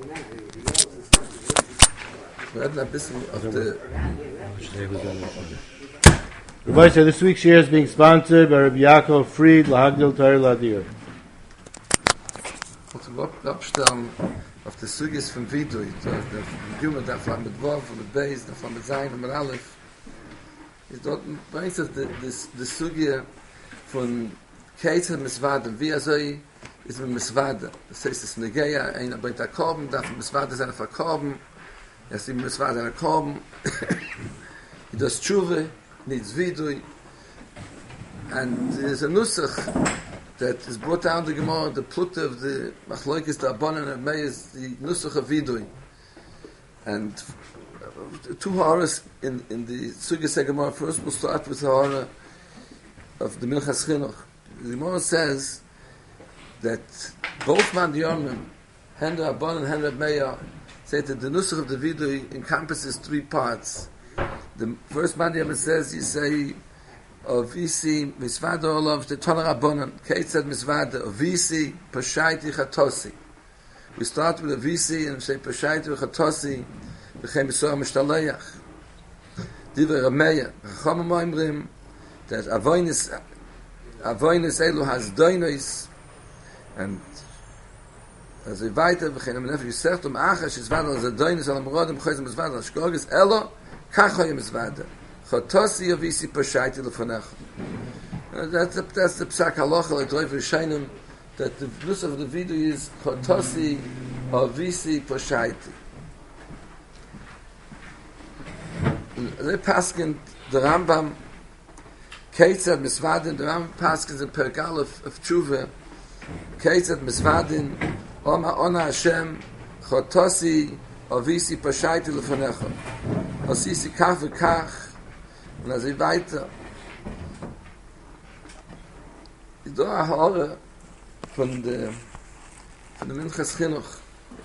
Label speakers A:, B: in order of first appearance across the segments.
A: Wir hatten ein bisschen auf der...
B: This week's share is being sponsored by Rabbi Yaakov Fried, Lahagdil Torah Ladir.
A: Ich will abstellen auf der Sugis von Vidui. Der Juma darf man mit Wurf und mit Beis, darf man mit Sein und mit Aleph. Ist dort bringt das die Sugi von Keitzer Miswaden. Wie soll ist mit Miswaden. Das heißt, es ist eine Geia, einer bringt der Korben, darf Miswaden seine verkorben. Er ist Miswaden seine Korben. Das Tshuve, nicht Vidui. And there's a nusach that is brought down the Gemara, the plukta of the Machloikis, the Abanan, and May is the nusach of Vidui. And two haras in the Sugis Gemara. First we'll start with the hara of the Minchas Chinuch. The Gemara says that both Mandiyomim, Hender Abanan and Hender Meya, say that the nusach of the Vidui encompasses three parts. The first Mandiyom says, you say, of VC Misvada Olav the Tonar Abonan, Keitzad Misvada, of VC Pashaiti Chatosi. We start with a VC and say Pashaiti Chatosi, Bechem Yisor Mishtaleach. Diver Rameya, Chacham Moimrim, that Avoinis Elu has Doinois, and as we weiter, Bechem Nefesh Yisert Achash Yisvada, as a Doinois, Al Amoradim, Choyz Misvada, Shkogis, Elo, Kachoy Misvada. Chatosi avisi pashaiti lefanach. That's the psak halacha like Rav Rishonim, that the nusach of the video is chatosi avisi pashaiti. They paskin the Rambam Keitzad Misvadin. The Rambam paskins in Pergal of Tshuva Keitzad Misvadin Ona Hashem chatosi avisi pashaiti lefanecha. Asisi kach v'kach. Und als ich weiter, ist da eine Haare von der Minchas Chinuch.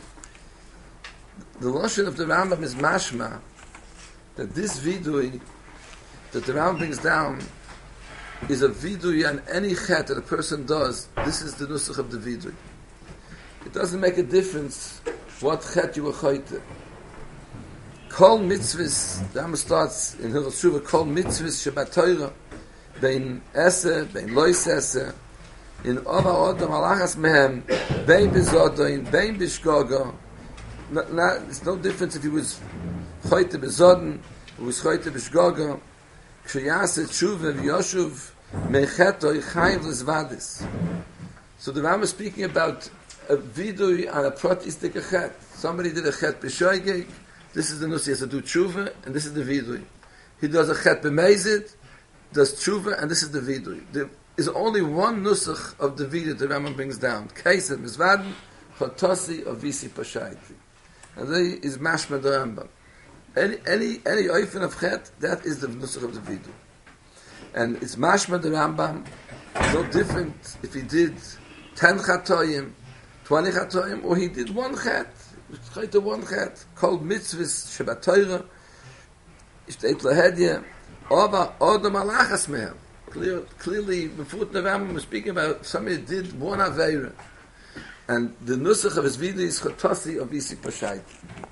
A: The Lashon of the Rambam is mashma, that this vidui that the Rambam brings down is a vidui on any chet that a person does. This is the nusach of the vidui. It doesn't make a difference what chet you were choyte. Kol mitzvahs, the Rambam starts in Hilchos Tshuva, Kol mitzvahs shebat Torah, bein esse, bein lois esse, in ova odom alachas mehem, bein bezodoin, bein bishgogo. It's no difference if he was choyte bezodin, or was choyte bishgogo. Kshayase tshuva v'yoshuv, mecheto yichayv l'zvadis. So the Rambam is speaking about a vidui on a pratistik chet. Somebody did a chet b'shoigeg. This is the nusach, he has to do tshuva, and this is the vidui. He does a chet b'meizid, does tshuva, and this is the vidui. There is only one nusach of the vidui the Rambam brings down. Keised mizvaden, chotosi of visi pashaiti. And there is mashma the Rambam. Any oifen of chet, that is the nusach of the vidui. And it's mashma the Rambam, no different if he did 10 chatoyim, 20 chatoyim, or he did one chet. It's one chet called mitzvahs shebat Torah. Shteit lahedya ova odom alachas mehem. Clearly, before the Rambam was speaking about somebody did one aveira, and the nusach of his video is chatosi of isi pashaiti.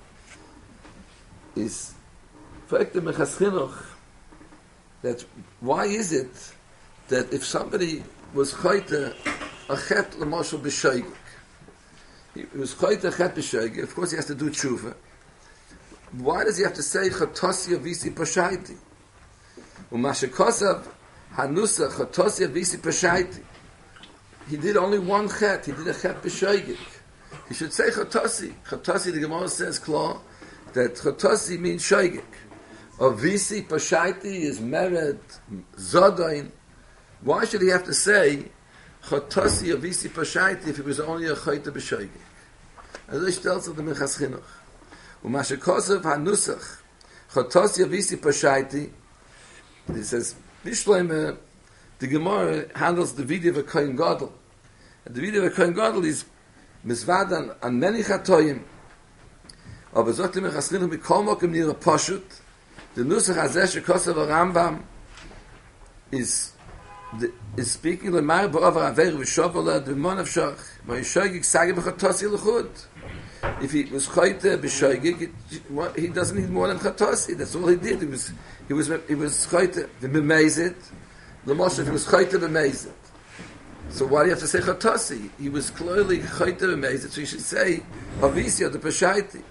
A: Is fragt the Minchas Chinuch that why is it that if somebody was choyte a chet l'moshel b'shoigig, he was choyte a chet b'shoigig, of course he has to do tshuva. Why does he have to say chatosi avisi pashaiti? U'mashekosav hanusa chatosi avisi pashaiti. He did only one chet. He did a chet b'shoigig. He should say chatosi. Chatosi, the Gemara says, klar, that chatosi means shoigig. Avisi pashaiti is mered zodain. Why should he have to say chatosi avisi pashaiti if it was only a choyte b'shoigig? As I tells of the Minchas Chinuch. U'mashekosav hanusach chatosi avisi pashaiti. He says, Bishleim, the Gemara handles the video of a Kohen Gadol. And the video of a Kohen Gadol is mizvadan an many chatoyim. Aber sagt the Minchas Chinuch mikol mokem nira pashut. The nusach hazeh shekosav Rambam is speaking lemar ba'over aver v'shovola d'mon avshach v'yishoigig sagi b'chatosi l'chud. if he was chayte b'shoigig, he doesn't need more than chatasi. That's all he did. He was chayte b'mezid. The Moshe, if he was chayte b'mezid. So why do you have to say chatasi? He was clearly chayte b'mezid, so you should say avisi the peshaiti.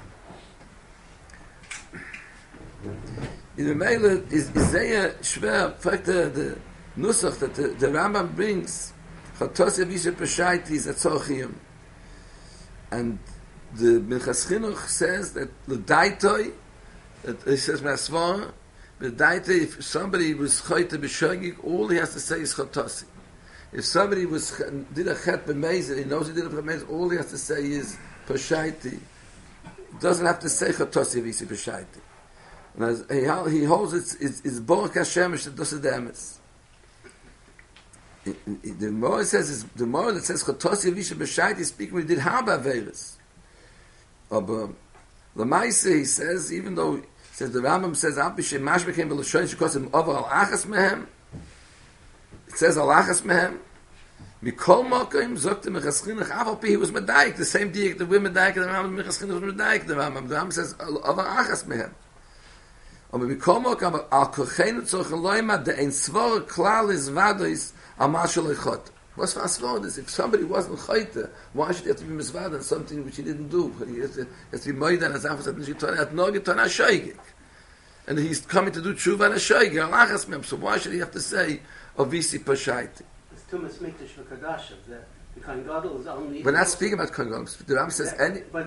A: In the Mele is sehr schwer. In fact, the nusach that the Rambam brings, chatasi avisi peshaiti is a tzorchiyim, and the Minchas Chinuch says that the daitoi, that he says Masvar, the daitoi, if somebody was chayte b'shogig, all he has to say is chatasi. If somebody did a chet b'mezid, he knows he did a b'mezid, all he has to say is peshaiti. He doesn't have to say chatasi avisi peshaiti. And he holds it's Baruch Hashemish that does the emes. The Gemara says the Gemara that says Chatosi Avisha B'Shaiti speaking we did Haba Averis. But the Maise he says even though says the Rambam says Abishe Mash became B'Lashon because him over Al Achas Mehem. It says Al Achas Mehem. Mikol Mokim Zokte Minchas Chinuch Avalpi he was Medaik the same diak the women Medaik the Rambam Minchas Chinuch was Medaik the Rambam says over Achas Mehem. Aber wie kommen aber al kochen zu geloima de ein swore klar is vadois a mashal echot. Was was war das? If somebody wasn't chayte, why should he have to be misvad on something which he didn't do? He has to be moed on as after that he had no getan a shaygik. And he's coming to do tshuva and a shaygik, alachas mem. So why should he have to say avisi pashaiti?
C: It's Tumas Mikdash for Kadashav. The Kohen Gadol is only.
A: We're not speaking about Kohen Gadol. The Ram says any.
C: The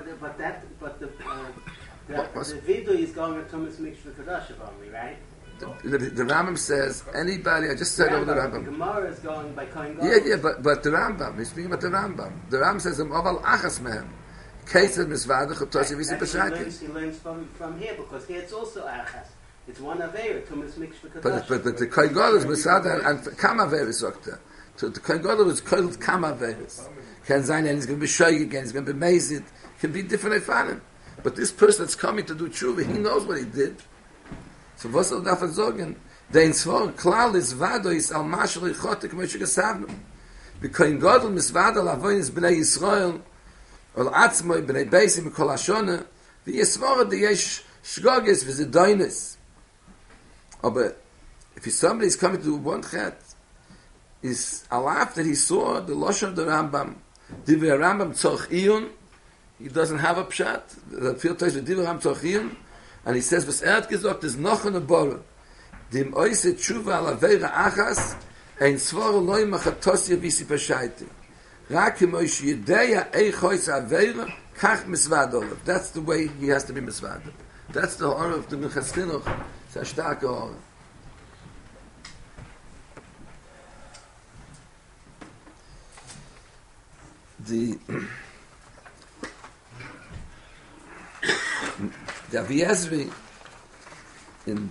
C: video is going at Tumas Mikdash for Kadashav only, right?
A: The Rambam says anybody. I just said over the Rambam.
C: The Gemara is going by Kohen Gadol.
A: Yeah, but the Rambam. He's speaking about the Rambam. The Rambam says aval achas mehem. Case of misvada chatosi visi peshaiti.
C: He learns from here because here it's also achas. It's one avera Tumas Mikdash for Kadashav.
A: But the Kohen Gadol is misvada and kam averis okta. So the Kohen Gadol was called kam averis. Can sein and he's going to be shoyig again. He's going to be mazid. Can be different efanim. But this person that's coming to do tshuva, he knows what he did. So was soll davon sagen? Dein Zwar klar ist vado is al mashal ichotik moish gesavnu. Because Gadol misvada lavoin is bnei Yisrael ol atzmoi bnei beisim mikol hashona the Yisvara the yesh shgoges v'ze doines. But if somebody is coming to do one chet, is alaf that he saw the Lashon of the Rambam, Divrei Rambam tzorch iyun, he doesn't have a pshat, the field toys with Divrei Rambam tzorch iyun, and he says, was hat gesagt, is noch eine Bore, dem oise tshuva al aveira achas, ein svor loy machatos yevisi pashaiti. Rak moish yedeya eichois aveira, kach misvad olav. That's the way he has to be misvad. That's the horror of the Minchas Chinuch. It's a starke horror. The Avi Ezri in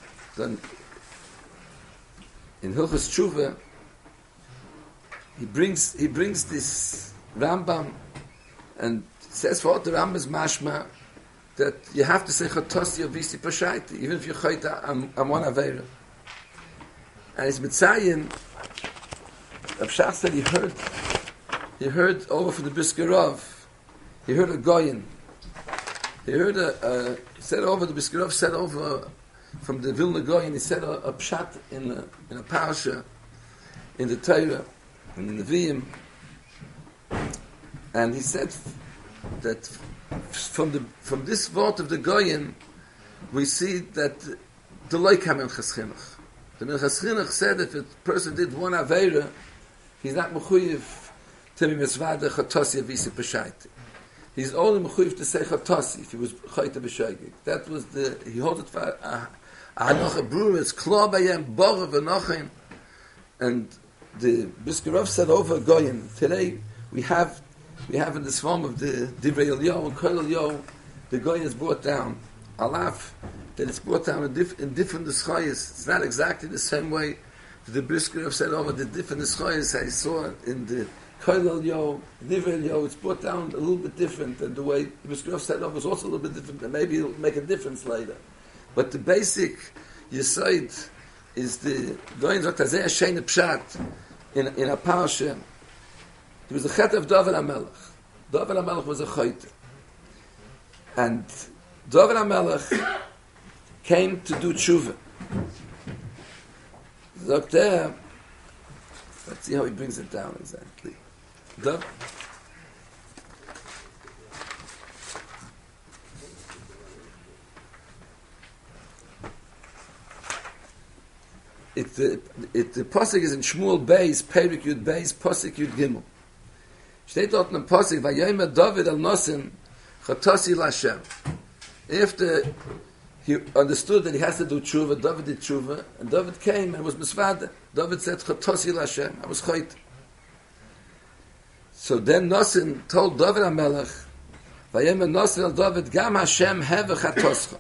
A: Hilchos Tshuva he brings this Rambam and says for the Rambam's mashma that you have to say Chatosi Avisi Pashaiti even if you're Chayta on one Aveira. And it's Mitzayin Rav Shach said he heard over from the Biskarov, he heard a Goyin. He heard said over the Biskarov, said over from the Vilna Goyin, he said a pshat in a parsha in the Torah, in the Nevi'im, and he said that from this word of the Goyin, we see that the loy kam in Minchas Chinuch. The Minchas Chinuch said if a person did one Aveira, he's not mechuyev to be misvada chatosi avisi peshaiti. He's only mechuyev to say chatosi if he was chayta b'shogig. That was he held it for anocha brewer. It's klar bayem borav v'nochin. And the Biskarov said over Goyim. Today we have in this form of the Divrei Eliyahu and Kol Eliyahu, the Goyim is brought down. Alaf that it's brought down in different neschayos. It's not exactly the same way the Biskarov said over the different neschayos I saw in the Kol Eliyahu, Divrei Eliyahu. It's brought down a little bit different than the way the Biskarov said over was also a little bit different. And maybe it'll make a difference later. But the basic Yesod is the Goyim Zot Hazeh Shein Pshat in a parsha. It was the chet of David HaMelech. David HaMelech was a chayte. And David HaMelech came to do tshuva. Look there. Let's see how he brings it down exactly. The Pasuk is in Shmuel Beis, Perik Yud Beis, Pasuk Yud Gimel. Steht dort in the Pasuk, Vayomer David al Nosin, Chatosi Lashem. After he understood that he has to do tshuva, David did tshuva, and David came and was misvada. David said, Chatosi Lashem, I was chayt. So then Nosin told David HaMelech, Vayomer Nosin al David, Gam Hashem heve Chatoscha.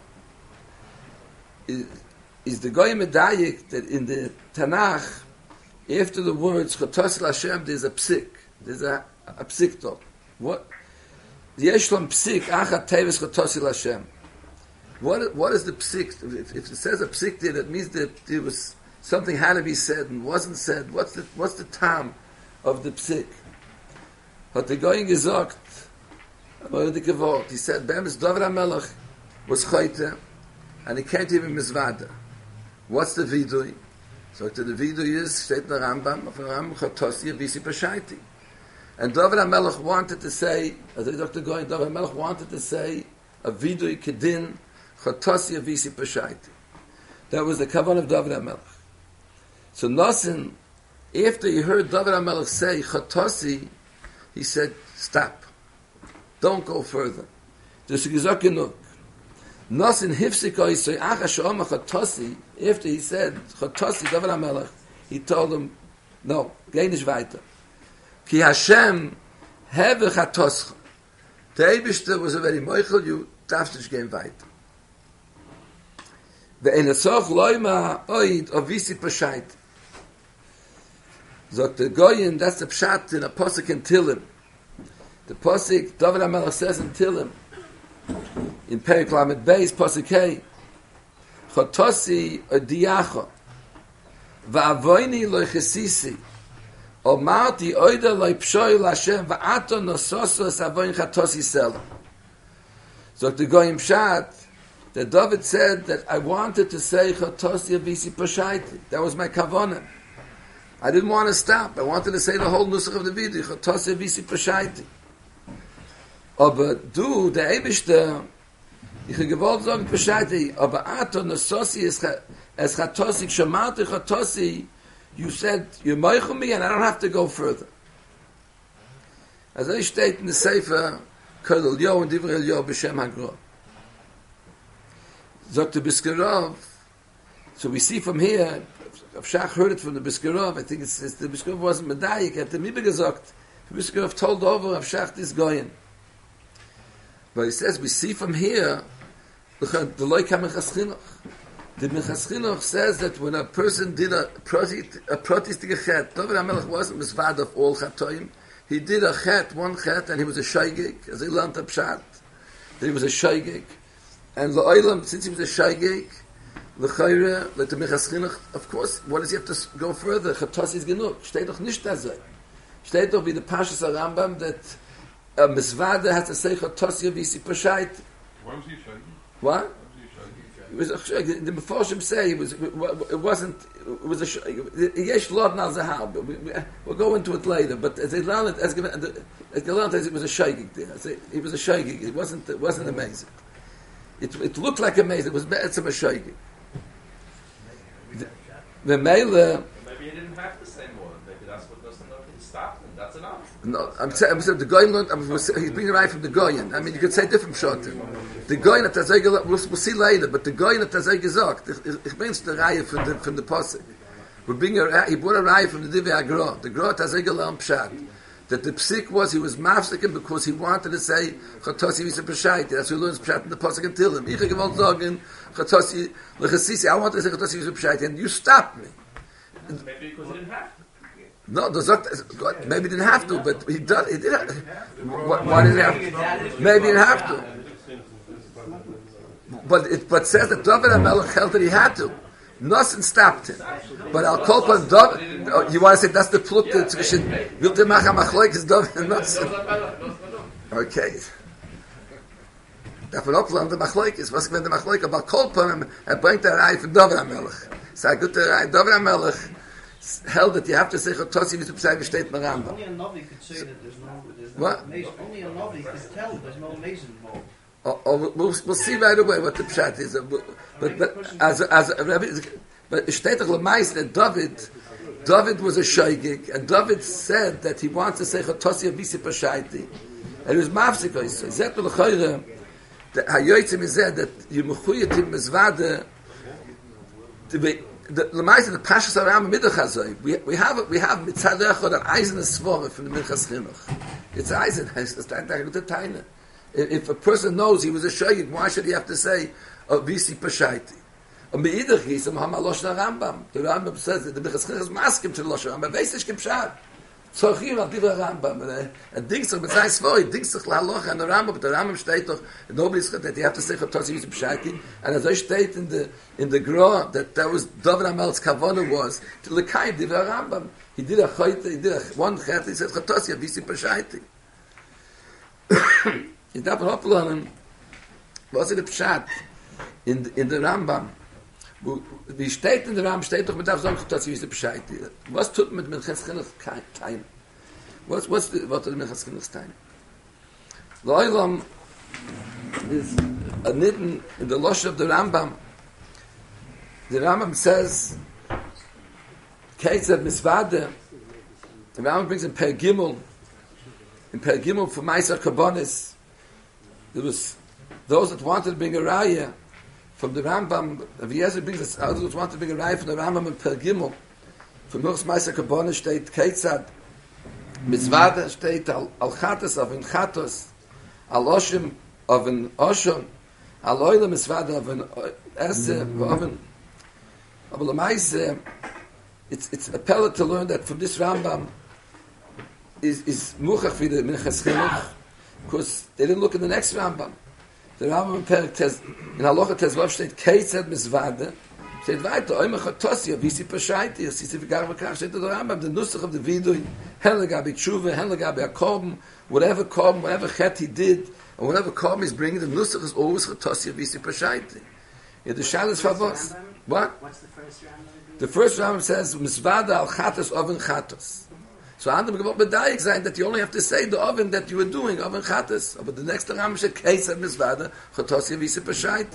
A: Is the Goy Medayik that in the Tanakh, after the words Chatosi Lashem, there's a psik. There's a psik talk. What? Yesh lam psik, achat teves Chatosi Lashem. What is the psik? If it says a psik there, that means that there was something had to be said and wasn't said. What's the time of the psik? Hat the Goy gesagt, he said, Bemis David HaMelech was chayte, and he can't even misvada. What's the vidui? So the vidui is, steht in the Rambam, of the Rambam, Chatosi Avisi Pashaiti. And David HaMelech wanted to say, as Dr. Goyen, David HaMelech wanted to say, a vidui kedin, Chatosi Avisi Pashaiti. That was the kavan of David HaMelech. So Nosin, after he heard David HaMelech say, Chatosi, he said, stop. Don't go further. This is genug. Nosin hifsiko yisoi acha she'oma Chatosi, after he said Chatosi, David HaMelech, he told him, no, geh nicht weiter. Ki Hashem heve Chatoscha. Der Eibishter was already moichel, you darfst nicht gehen weiter. Ve'en esoch loima oid avisi pashait. Sagt der Goyen, that's the pshat in a posik in Tilim. The posik, David HaMelech says in Tilim, in Perik Lamed Beis, Pasuk Hey, Chatosi Odiacha, Va'avoini lo chesisi, Omarti Oida lo pshoi Lashem, Va'ato nososos avoin Chatosi Sela. So the Goyim Pshat, that David said that I wanted to say Chatosi Avisi Pashaiti. That was my kavanah. I didn't want to stop. I wanted to say the whole nusach of the video, Chatosi Avisi Pashaiti. Aber du, der Eibishter, ich habe gewollt sagen, Pashaiti, aber Ato Nososi es Chatosi, Shamati Chatosi, you said, you're moichel me and I don't have to go further. As I state in the Sefer, Kol Elyo and Divrei Elyo B'Shem HaGro. Dr. Biskarov, so we see from here, Avshach heard it from the Biskarov, I think it's the Biskarov wasn't Medayik, at the Mibe gesagt, the Biskarov told over Avshach this Goyen. But he says, we see from here, the Loika Mechas the Mechas Chinuch says that when a person did a protistic chet, David HaMelech wasn't misvad of all chatoim, he did a chet, one chet, and he was a shaygig, as he learned up pshat, that he was a shaygig. And La'olam, since he was a shaygig, L'chayre, let the Mechas Chinuch, of course, what does he have to go further? Chatosi is genug. Steht doch nicht da sei. Steht doch wie the Pashas Rambam that a misvada has to say Chatosi Avisi Pashait.
D: Why was he shaygig?
A: What? It was a shaygig. The Meforshim say it was a shaygig. Yesh Lod Nal Zahal. We'll go into it later. But as they learned it, as it was a shaygig there. It was a shaygig. It wasn't amazing. It looked like amazing. It was be'etzem a shaygig. The Mele.
D: Maybe he didn't have to say more. Maybe that's what doesn't know he stopped him. That's enough.
A: No, I'm saying the Goyen learned. He's bringing right from the Goyen. I mean, you could say different shorten. The Goyen at Tazay, we'll see later, but the Goyen at Tazay gesagt, ich bring's the Reihe from the Pasuk. He brought a Reihe from the Divrei HaGro. The Gro at Tazay gelam pshat. That the psik was, he was mafsikim because he wanted to say Chatosi Avisi Pashaiti. That's what he learns pshat in the Pasuk and Tilim. Ich gewollt sagen Chatosi L'chasisi. I wanted to say Chatosi Avisi Pashaiti, and you stopped me.
D: Maybe because he didn't have to.
A: No, maybe he didn't have to, but he did. He did. Why did he have to? Maybe he didn't have to. But says that David HaMelech held that he had to. Nothing stopped him. But I'll call upon David. You want to say that's the pluk zwischen Wiltemach HaMachloik is David and Nothing? Okay. Davon ablernen der Machleukes. Was wenn der Machleuk aber Kolpon bringt der Reihe von David HaMelech. Sag gut der Reihe David HaMelech held that you have to say Chotossi wie zu steht in Rambam.
C: Only a Navi could say that there's no
A: What?
C: mason. Only a Navi could tell there's no mason involved.
A: We'll see right away what the pshat is. But it steht doch lemais that David was a shaygig, and David said that he wants to say Chotossi Avisi Pashaiti. And it was mafsiko. So Zet l'chayre, the hayoytzim is that you mechuyetim mezvade to be the lemais the pashas aram midach hazoi. We have mitzad echad an eisen svore from the Minchas Chinuch. It's eisen. It's that if a person knows he was a shaygig, why should he have to say Avisi Pashaiti? Und bei Idach ist am Hamaloshna Rambam. Der Rambam says that the Minchas Chinuch is maskim to the Loshna Rambam. Weiß ich gepshat. Zochim al Divra Rambam. And dings doch mit sein Svoi, dings doch la Loch an der Rambam, but the Rambam steht doch, nobody's got that you have to say Chotossi Yisib Shaiti, and as I state in the Gra, that was David HaMelech's Kavanah was to Lekayim Divra Rambam. He did a one chet, he said Chotossi Yisib Shaiti. In that Hoppelon, was it a pshat in the Rambam? Wie steht in der Rambam, steht doch mit der Sonne, dass sie Bescheid. Was tut mit Minchas Chinuch kein? Was der Minchas Chinuch kein? L'olam is a nitten in the Losh of the Rambam. The Rambam says, Ketzad Misvade, the Rambam brings in Per Gimel for Meiser Karbonis, there was those that wanted to bring a raya from the Rambam, Aviezer brings us, others want to bring a raya from the Rambam and Per Gimel. From Nuchs Meiser Karbonis steht Ketzad Misvade, steht Al-Chatos of an Chatos, Al-Oshim of an Oshim, Al-Oilem Misvade of an Esse of an. Aber Lamaise, it's a pellet to learn that from this Rambam is Muchach for the Minchas Chinuch, because they didn't look in the next Rambam. The Rambam in Halacha Tezvav steht Ketzad Misvade, steht weiter, Oimach HaTossi, Avisi Pashaiti, Sisi V'gar V'kach, steht the Rambam, the Nusach of the Vidui, Hen Legabi Tshuva, Hen Legabi HaKorban, whatever chet he did, and whatever Korban he's bringing, the Nusach is always HaTossi, Avisi Pashaiti. The Shal is Favos. What?
C: What's the first Rambam?
A: The first Rambam says, Misvada al Chatos oven Chatos. So Adam gewollt bedayik sein that you only have to say the oven that you were doing, oven Chatos. But the next Rambam said, Ketzad Misvada, Chatos Yavisi Pashait.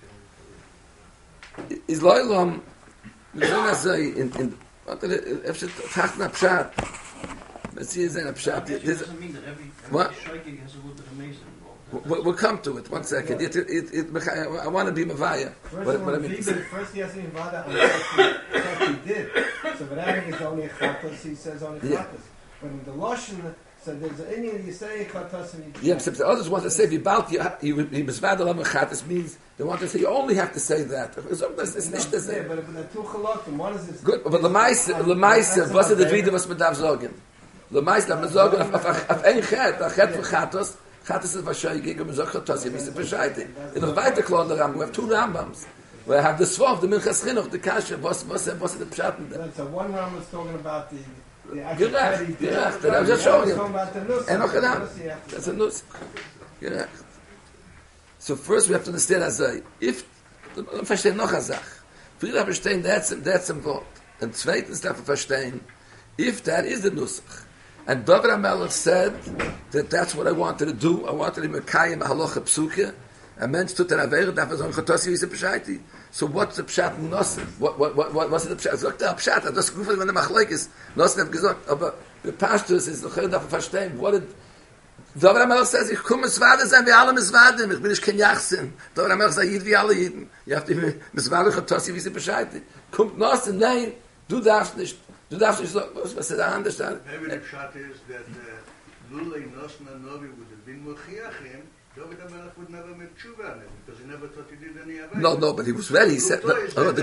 A: Is loylam, Mizona say, in Efshet Tachna Pshat. Let's see, is there a Pshat?
C: It doesn't mean that every
A: What?
C: shaking has a little bit of mason involved.
A: We'll come to it. 1 second. I want to be Mavaya.
E: First he has to be Mavada on what he did. So V'rang is only a Chatos, he says only Chatos. But in the Lashon, so there's an Indian, you say Chatos and you...
A: Yeah, the others want to say, he Mizvada Lam Chatos means, they want to say, you only have to say that. It's not the same.
E: But the two Chalokim, one is this...
A: Good, but Lemaise, was it the Vida was mit Dav Zogen? Lemaise, Dav Zogen, auf ein Chet, a Chet for Chatos, Chatos is Vashay gegen Mizach Chatos, you miss it Vashayti. In the weiter Klon der Rambam, we have 2 Rambams. We have the Svav, the Minchas Chinuch, the Kasha, what's the Pshatten there?
E: So one Rambam is talking about the actual
A: Gerecht, that I was just showing you. And noch
E: Nusach.
A: that's a Nusach. Gerecht. So first we have to understand as if, verstehen noch eine Sache. Früher verstehen, that's ein Wort. Und zweitens darf verstehen, if that is the Nusach. And David HaMelech said that that's what I wanted to do. I wanted to mekayim halacha psuke. A mensch tut an avera, darf on Chotossi wie Peshaiti. So what's the pshat in Nossen? What's the pshat? Sagt der pshat, das gerufen, wenn der Machleik ist. Nossen hat gesagt, aber der Pashtus ist, noch darf verstehen, what did... David HaMelech says, ich komme Misvade sein, wie alle Misvade, ich bin nicht kein Jachsin. David HaMelech sagt, Jid wie alle Jiden. Ihr habt immer Misvade Chotossi wie Peshaiti. Kommt Nossen, nein, du darfst nicht so, was ist da anders dann?
F: Maybe the pshat is that Lulei Nosna Novi would have been Mochiachim, David HaMelech would never make tshuva on it, because he never thought he did any Avera.
A: No, but he was ready. He said, the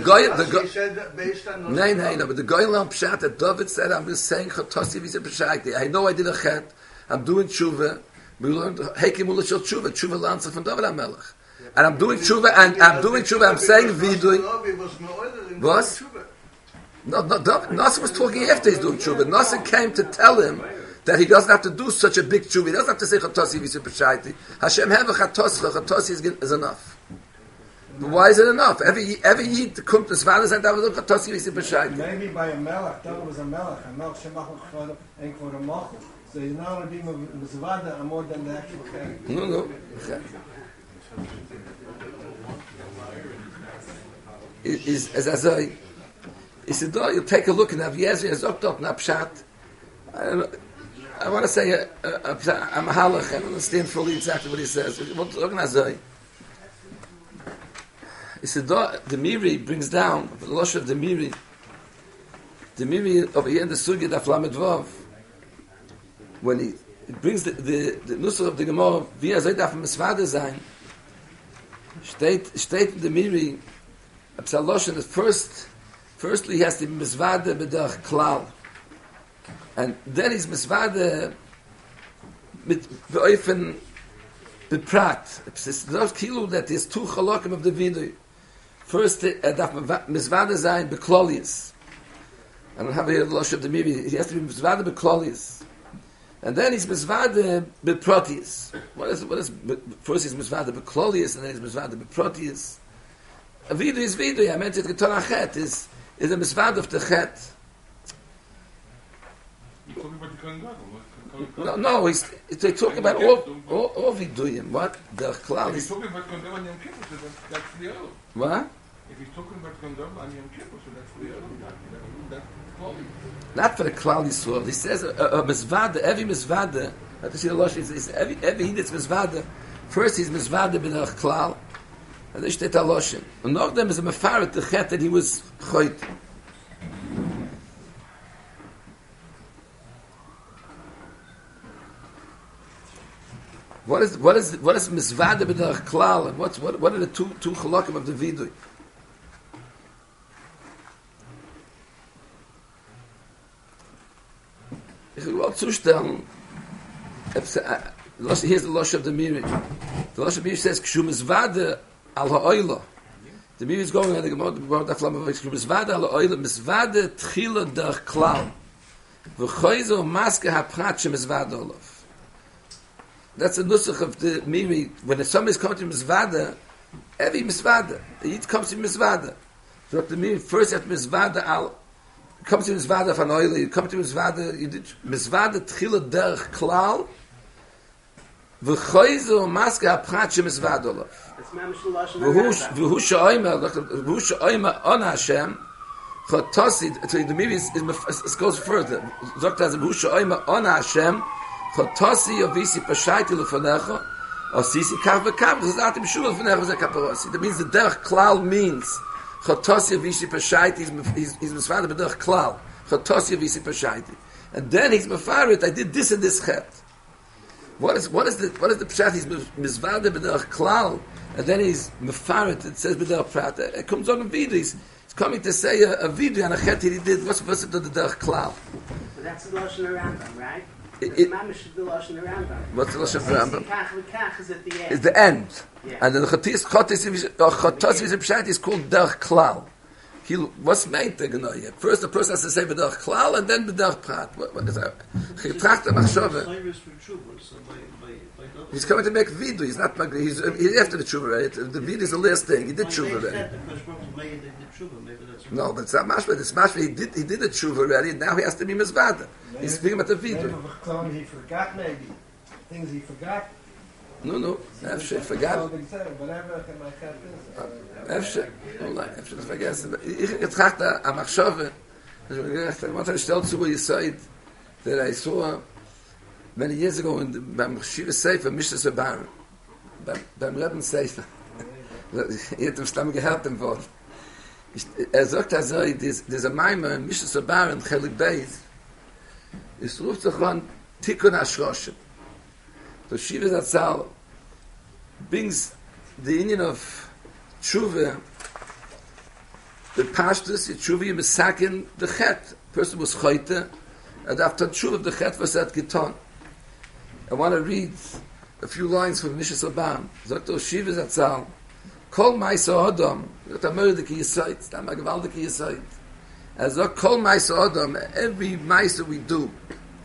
A: guy, no, but the guy lam pshat that David said, I'm just saying Chotossi v'zeh b'shaiti. I know I did a chet, I'm doing tshuva, we learned Hekim Ulashal tshuva lancer from David HaMelech. And I'm doing tshuva, I'm saying vidui. What? No, Nasser was talking after he's doing tshuva. Nasser came to tell him that he doesn't have to do such a big tshuva. He doesn't have to say Chatosi Visi Peshaiti. Hashem have a Chatosi is enough. But why is it enough? Every Yid kommt das Vater sein, da was auch Chatosi Visi Peshaiti.
E: Maybe by a melech, that was a melech shemach l'chod ain't for a machel. So he's not only being a Zvada more than the actual character.
A: No. As I say, he said, you take a look in Aviezer, Zoktot, Napshat. I want to say, I'm a halach, I don't understand fully exactly what he says. What can I say? He said, the Miri brings down, the Losh of the Miri over here in the Sugya, Daf Lamed Vav, when he brings the Nusach of the Gemara, wie darf Misvade sein, steht in the Miri, Absaloshen, firstly he has to be Misvade B'derech Klal, and then he's Misvade mit Beoifen Beprat. It's not Kilu that there's two Chalokim of the Vidui. First, darf Misvade sein Beklolius. I don't have here the Losh of the Miri. He has to be Misvade Beklolius. And then he's Misvade Beprotius. What is first he's Misvade Beklolius, and then he's Misvade Beprotius. A Vidui is Vidui. I meant it Keton HaChet is a Misvade of the Chet.
G: You're talking about the Kohen Gadol.
A: No, they talk about all Viduyim. What? The Klal
G: If
A: is...
G: he's talking about Kohen Gadol and Yom Kippur, so that's the other.
A: What?
G: If he's talking about Kohen Gadol and Yom Kippur, so that's the other. That's Klali.
A: Not for the Klal Yisrael. He says a Mizvada, every Mizvada, I have to see the Losh, every Yid that's Mizvada, first he's Mizvada b'derech Klal, and then steht Aloshin. And noch dem is a Mefaret, the Chet that he was Choyt. What is Mizvada b'derech Klal, and what are the two Chalokim of the Vidui? Ich will zustellen, here's the Losh of the Miri. The Losh of the Miri says, Kshu Mizvada al ha'oila. The Miri is going on the Gemara, Kshu Mizvada al ha'oila, Mizvada tchila derech Klal. V'choizo maske ha'prat she Mizvada olav. That's the nusach of the Miri. When somebody's coming to Mizvada, every Mizvada, the Yid comes to Mizvada. So the Miri first you have Mizvada al, comes to Mizvada van Oile, you come to Mizvada, you did Mizvada tchila derech Klal, v'choizo maske ha'prat she Mizvada olav.
C: It's mamish the Lashon HaRambam.
A: V'hu she'oimer on Hashem, chotosid, the Miri it goes further. Dr. Azim, v'hu she'oimer on Hashem, chotosi ovisi pashaiti lefanecha, osisi kav v'kav, z'zati b'shul lefanecha z'kaparosi. That means the derech Klal means chotosi ovisi pashaiti, he's misvada b'derech Klal, chotosi ovisi pashaiti. And then he's mefaret, I did this and this chet. What is the pshat? He's misvada b'derech Klal, and then he's mefaret, it says b'derech prat. It comes on a video, he's coming to say a video on a chet he did, what's it to the derech Klal?
C: But that's the Lashon HaRambam, right?
A: It-
C: It's mamish the Lashon HaRambam.
A: What's the Lashon HaRambam?
C: Kach v'kach is at the end.
A: Is the end.
C: Yeah.
A: And then the chotos v'pshat is called derech Klal. What's meant the Genoya? First the person has to say b'derech Klal, and then b'derech prat. What is that? Getracht machshava. He's coming to make vidu. He's not. He's after the tshuva, right? The vidu is the last thing. He did tshuva already. No, but it's not mashma. It's mashma. He did the tshuva already. And now he has to be mizvada. He's speaking about the vidu.
E: Maybe he forgot, maybe. Things he forgot.
A: No. After forgot.
E: Whatever my cat is.
A: After vergessen. Ich getracht am machshava. I want to tell to you side that I saw many years ago in beim Shiva Sefer Mishras Baron. Beim Rebben Sefer. Ihr habt Stamm gehört dem Wort. Sagt also, there's a Maimer in Mishras Baron, Chelik Beis. Es ruft sich an Tikkun HaShroshim. So Shiva Zatzal brings the Indian of Tshuva, the Pashtus, the Tshuva Yimesakin, the Chet. Person was Choyte, and after Tshuva, the Chet was at Giton. I want to read a few lines from Mishras Abam. Dr. Shiva Zatzal, Kol Maisa Adam, Dr. Merdeki Yisoid, Dr. Gavaldeki Yisoid. As Kol Maisa Adam, every Maisa we do,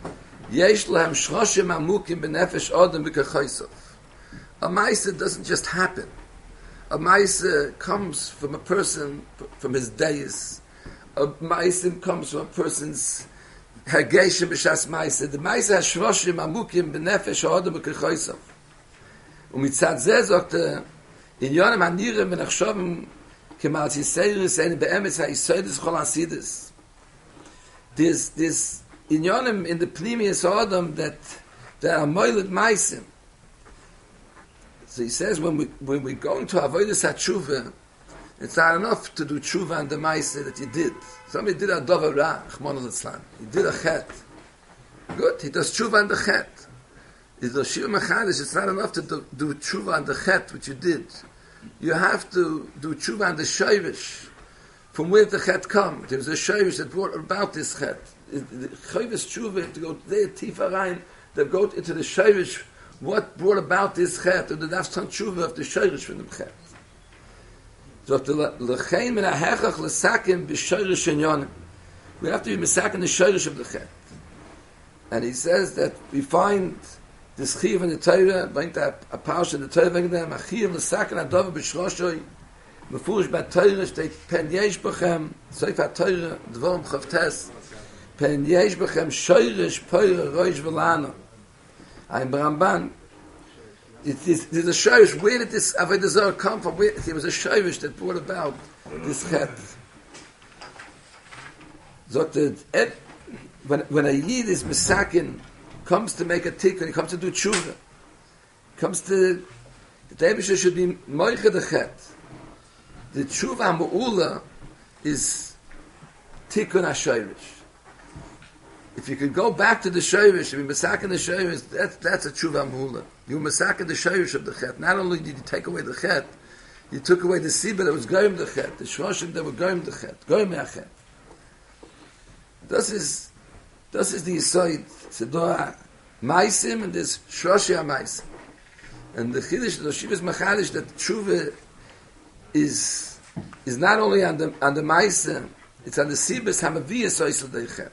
A: Yesh lahem shroshim amukim b'nefesh odom b'kachoysov. A ma'aseh doesn't just happen. A ma'aseh comes from a person, from his days. A ma'aseh comes from a person's hergeshem b'shas ma'aseh. The ma'aseh has shroshim amukim b'nefesh odom b'kachoysov. ומצד זה זאת עניון המנירים ונחשבים כמעט יסיירס אין באמץ היסוידס כל הסידס. There's עניונים in the pnimius Adam that are moiled meisim. So he says when we go into avodas hatshuva, it's not enough to do tshuva on the meisim that you did. Somebody did a dover ra, Chmon al-Islam. He did a chet. Good, he does tshuva on the chet. Is the Shiva Machadish, it's not enough to do tshuva on the chet, which you did. You have to do tshuva on the shayvish, from where the chet come. There was a shayvish that brought about this chet. The chayvish tshuva, to go there, tifa rein, that go into the shayvish, what brought about this chet, and that's some tshuva of the shayvish from the chet. So the lechein min ha'hechach l'sakim b'shayrish enyonim. We have to be misakin the shayrish of the chet. And he says that we find this chiv in the Torah, bringt a parsha in the Torah wegen dem, achir l'saken adova b'shroshoi, mefurish b'Torah, steht, pen yesh b'chem, soif ha-Torah, dvorim chavtes, pen yesh b'chem, shoyrish, poira, roish v'lano. I'm Ramban. There's a shoyrish, where did this Avodah Zarah come from? There was a shoyrish that brought about this chet. So when a yid is misakin, comes to make a tikkun, he comes to do tshuva, comes to, the Eibusher should be moiche the chet. The tshuva ha'mu'ula is tikkun ha'shayrish. If you could go back to the shayrish, if you masakin the shayrish, that's a tshuva ha'mu'ula. You masakin the shayrish of the chet. Not only did you take away the chet, you took away the sibah that was goyim the chet, the shroshim that were goyim the chet, goyim ha'chet. This is the Yisoid. Sedoa Maisim and this Shroshia Maisim. And the Chiddush, the Shivas Machadish, that Tshuva is not only on the Maisim, it's on the Sibas Hamaviyas Oisel Deichet.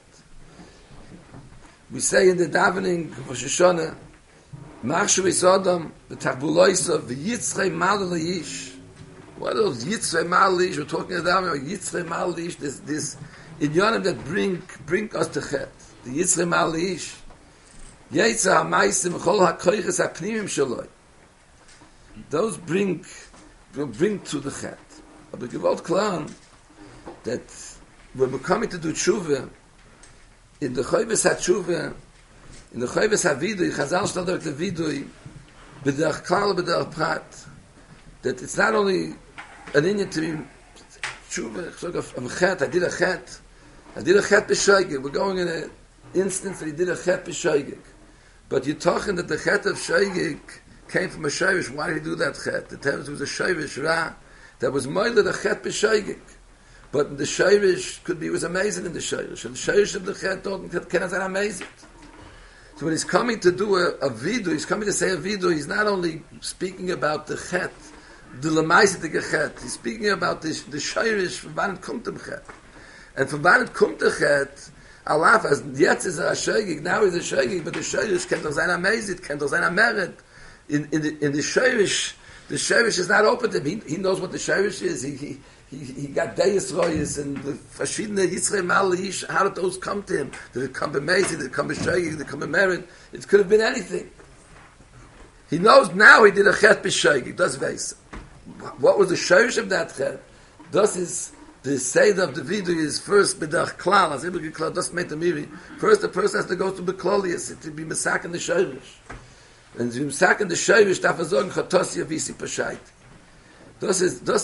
A: We say in the davening of Rosh Hashanah, Machshav Yisodam, the Tachbuloisov, the Yitzchei Mal Leish. What are those Yitzchei Mal Leish? We're talking about Yitzchei Mal Leish, this Inyanim that bring us to Chet. The Yitzchei Mal Leish. Yeitza HaMaisim Chol HaKoiches HaPnimim Shaloi. Those bring to the Chet. But we gewollt klar that when we're coming to do tshuva, in the Choyves HaTshuva, in the Choyves HaVidui, Chazal Shtadar the Vidui, B'derach Klal B'derach Prat, that it's not only an inyan to be tshuva, of a chet, I did a chet b'shoigig. We're going in an instance that he did a chet b'shoigig. But you're talking that the chet of shoigig came from a shayvish. Why did he do that chet? The terms was a shayvish ra that was moiled a chet b'shoigig. But the shayvish was amazing in the shayvish. And the shayvish of the chet cannot be amazing. So when he's coming to do a vidu, he's coming to say a vidu, he's not only speaking about the chet, the lemaisitige chet, he's speaking about the shayvish from wann kommt dem chet. And from wann kommt der chet, Alaf, as jetzt is a shayvig, now is a shayvig, but the shayvish can doch sein amazing, can doch sein ameret. In the shayvish is not open to him. He knows what the shayvish is. He got Deis Royes and the verschiedene Yitzchei Mal Leish. How did those come to him? Did it come amazing? Did it come shayvig? Did it come merit? It could have been anything. He knows now he did a chet b'shayvig. That's veis. What was the shayvish of that chet? This is the Seder of the Vidui is first B'derach Klal, as Ibn Klal, das meint the Miri. First the person has to go to Beklolius, to be Mesaken the Shayvish. And to be Mesaken the Shayvish, darf sagen, Chotosi Avisi Pashait. Das ist the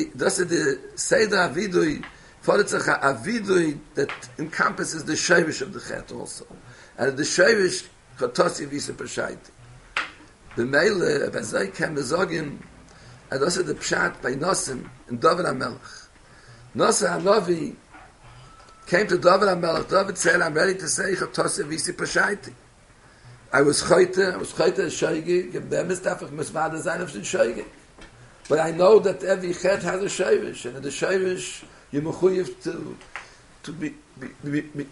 A: Seder Vidui, fordert a Vidui that encompasses the Shayvish of the Chet also. And the Shayvish, Chotosi Avisi Pashait. The Meile, wenn sie kann besorgen, and das ist the Pshat bei Nosim, in David HaMelech. Nosa HaNovi came to David HaMelech. David said, I'm ready to say, Chotosi Avisi Pashaiti. I was choyte shoygig, bemis darf ich misvada sein auf den shoygig. But I know that every chet has a shayvish, and in the shayvish, you're mechuyev to be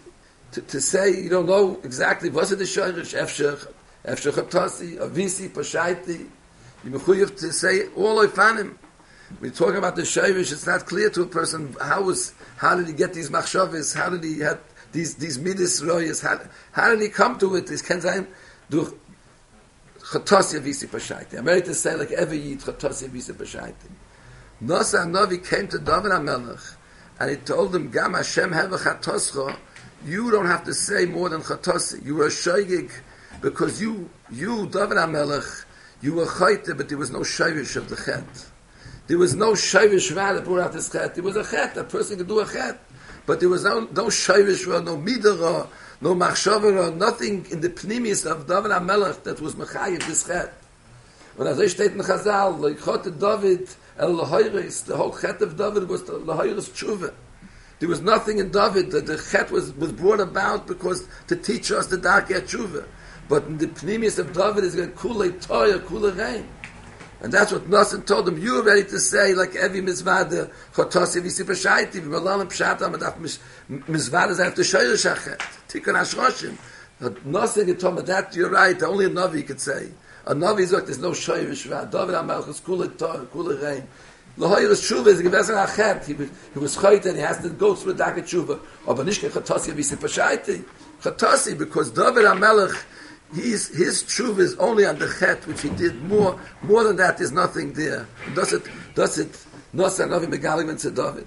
A: to say you don't know exactly what's it the shayrish efshech chatasi avisi pashaiti. You mechuyev to say all oifanim. We're talking about the shayrish. It's not clear to a person how did he get these machshavas? How did he have these midas royas? How did he come to it? This can say durch chatasi avisi pashaiti. I'm ready to say like every yid chatasi avisi pashaiti. Nosa Novi came to David HaMelech and he told him, Gam Hashem heva chatoscha, you don't have to say more than chatasi. You were a shoygig because you David HaMelech, you were chayte, but there was no shayvish of the chet. There was no shayvish that brought out this chet. There was a chet, a person could do a chet. But there was no shayvish, no midara, no machshavara, nothing in the pnimis of David HaMelech that was mechayiv this chet. When I say in Chazal, like Chot David, El Lahayris, the whole chet of David was the Lahayris tshuva. There was nothing in David that the chet was brought about because to teach us the darkei tshuva. But in the pnimis of David is going kulei toya, kulei rein. And that's what Nassan told him. You are ready to say, like every mizvada, chotasi v'si p'shaiti, v'malam p'shata, madaf mizvadas have to shayrish hachet. Tikkun hashroshim. Nassan told me that, you're right, only a Navi could say. A Navi is like, there's no shayrish v'ad. David HaMelech is kulei toya, kulei rein. Lahayris tshuva is a gewesen hachet. He was chayt and he has to go through a darkei tshuva. Aber nicht chotasi v'si p'shaiti. Chotasi, because David HaMelech, his tshuva is only on the chet, which he did more than that. There's nothing there. Does it? Nosa Novi Megalim to David.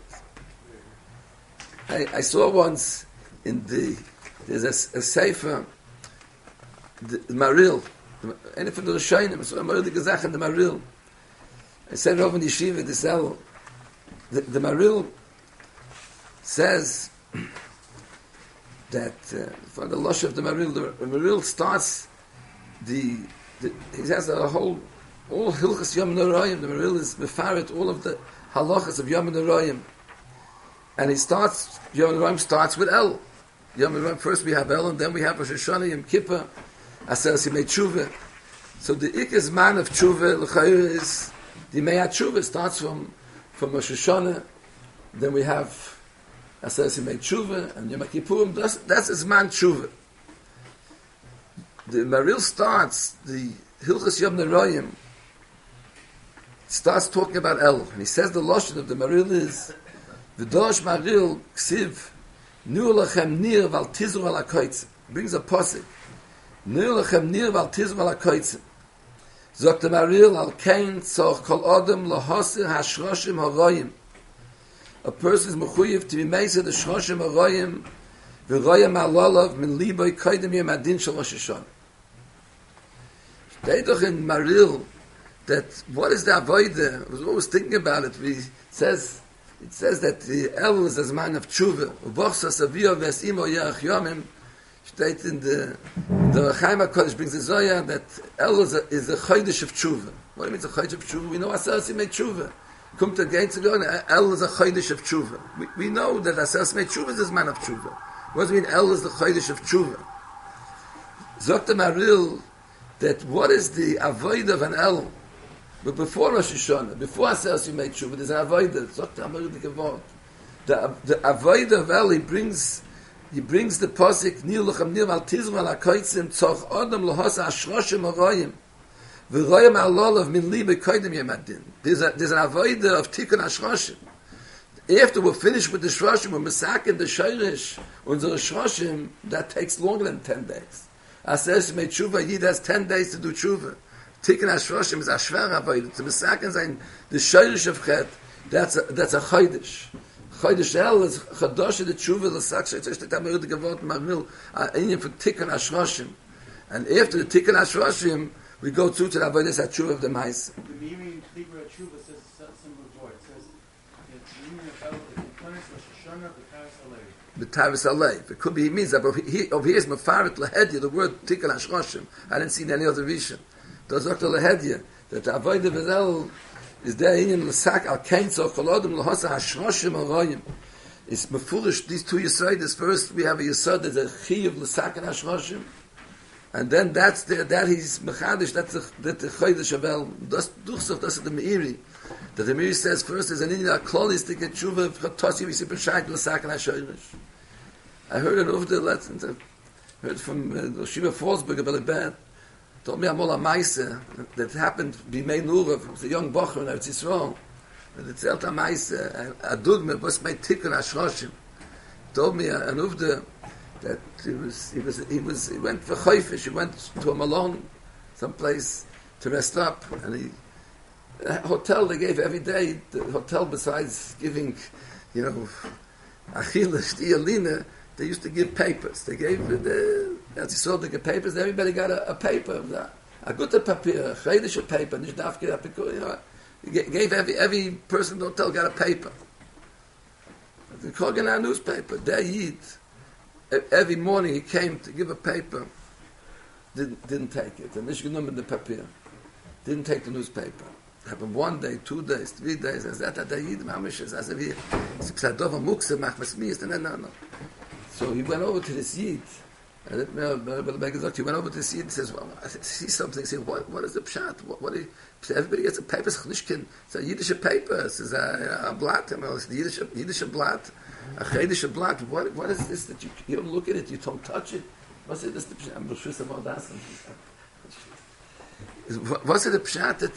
A: I saw once there's a sefer, the Maril, any from the Rishonim. So I'm already gesagt in the Maril. I said over in the yeshiva the cell. The Maril says that for the lush of the Maril starts he has a whole all hilchas Yom Noraim. The Maril is mefaret all of the halachas of Yom Noraim, and he starts Yom Noraim starts with El. Yom Noraim first we have El, and then we have Rosh Hashanah, Yom Kippur, Aser Simei Tshuva. So the ikes man of Tshuva l'chayr is the Mei Tshuva starts from Rosh Hashanah, then we have Aser Simei Tshuva and Yom Kippurim. That's his man Tshuva. The Maril starts the Hilchas Yom Noraim starts talking about El, and he says the lashon of the Maril is V'dosh Maril ksiv Nur lachem nir val tizru al hakoytzim. Brings a posik. Nur lachem nir val tizru al hakoytzim. Zogt the Maril al kein tzorch kol odem lahosir hashroshim haroyim. A person is mechuyev to be meised the shroshim haroyim v'royim alolav min liboy koydem yom adin shel Rosh Hashanah. Steht doch in Maril that what is the avodah? I was always thinking about it. It says that the El is as man of tshuva. Uvochsa savio v'esimo yerach yomim. Steht in the Chaim HaKodesh brings the Zoya that El is a chodesh of tshuva. What do you mean it's a chodesh of tshuva? We know Aser made tshuva. Come to again to go. El is a chodesh of tshuva. We know that Aser made tshuva is as man of tshuva. What does it mean El is the chodesh of tshuva? Zogt the Maril that what is the avoid of an El? But before Rosh Hashanah, before Aser made tshuva, there's an avoid. Zogt the Maril the avoid of El, he brings the posik nir lochem nir al tizru al hakoytzim tzorch odom lohos hashroshim haroyim v'royim alolav min libe koydem yom adin. There's an avodah of tikkun hashroshim. After we're finished with the shroshim, we're mesaken the shayrish unsere shroshim. That takes longer than 10 days. Aser made tshuva, yid has 10 days to do tshuva. Tikkun hashroshim is a shver avodah to mesaken sein the shayrish of chet. That's a chodesh. Chodesh El is Chadosh the Tshuva l'Saksh. It's just that the Gavot Maril Inyan for Tikkun Hashroshim, and after the Tikkun Hashroshim, we go through to the Avodas HaTshuva of the Mais.
H: The Miri Libra Tshuva says similar word. It says the meaning of El, the components Rosh Hashanah, the Tavis Alei.
A: The Tavis Alei. It could be he means that, but over here is Mefaret Lahedya. The word Tikkun Hashroshim. I didn't see any other vision. Does Dr. Lahedya that the Avodah of El is there in the sack al kein so kolodem lahasa hashroshim haroyim. It's mefulish these two yisodes. First we have a yisod that's a chiyuv l'sak and hashroshim, and then that he's mechadish. That's the chodesh of El. Das duchsoch das the Meiri. That the Meiri says first is an inyan klolis to get tshuva of chatosi v'si b'shayt l'sak and hashroshim, I heard it over the lessons. I heard from Shiva Forsberg about it bad. Told me Amola Maise that happened Bimei Nurev. It was a young bocher in Eretz Yisrael. And it zelt a Maise, a dugme, was my tikkun ashroshim. Told me an uvde that he went for choifish, he went to a malon, someplace to rest up, and a hotel they gave every day. The hotel, besides giving, achila, shtiya, they used to give papers. They gave as you saw, they gave papers. Everybody got a paper of that. A good papier, a chaydish paper, nicht dafke, gave every person in the hotel got a paper. The Koganah newspaper. There Yid, every morning he came to give a paper. Didn't take it. And nicht genommen the papier. Didn't take the newspaper. It happened 1 day, 2 days, 3 days. As that the Yid, mamish, as if he said, "Dova mukse mach was mir ist." No. So he went over to this Yid. And he went over to this Yid and says, "Well, I see something." He said, "What is the pshat? What everybody gets a paper. It's a Yiddish paper. It's a blatt. It's the Yiddish blatt. A Chaydish blatt. What is this that you don't look at it? You don't touch it. What's it? I'm beschwiss about that. What's it the pshat that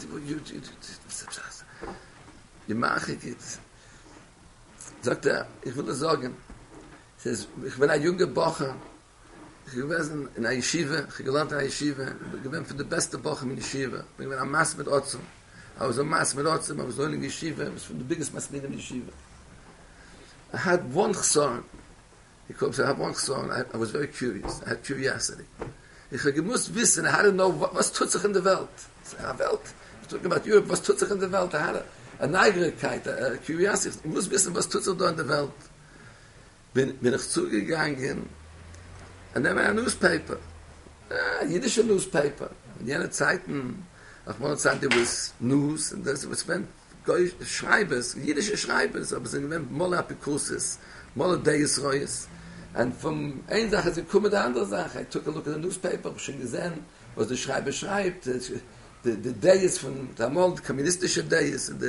A: you mach it? Sagt ich will sagen. Says, ich bin ein junger Bocher. Ich gewesen in einer Yeshiva, ich gelernt in einer Yeshiva, ich bin für die beste Bocher in Yeshiva. Ich bin ein Mas mit Otzum. I was a Mas mit Otzum, I was learning Yeshiva, I was from the biggest Mas in Yeshiva. I had one chson. I had one chson. I was very curious. I had curiosity. Ich gemusst wissen, I had to know was tut sich in der Welt. In der Welt. I'm talking about Europe, was tut sich in der Welt. I had a Neugierigkeit, a curiosity. Ich muss wissen, was tut sich da in der Welt. Bin ich zugegangen, and then a newspaper, Yiddish newspaper. In jener Zeiten, auf meiner Zeit, there was news, and das was when Schreibers, Yiddish Schreibers, aber sie gewinnt Molle Apikurses, Molle Deis Reus. And from eine Sache, sie kommen der andere Sache. I took a look at the newspaper, hab schon gesehen, was der Schreiber schreibt, the Deis von der Molle, kommunistische Deis, and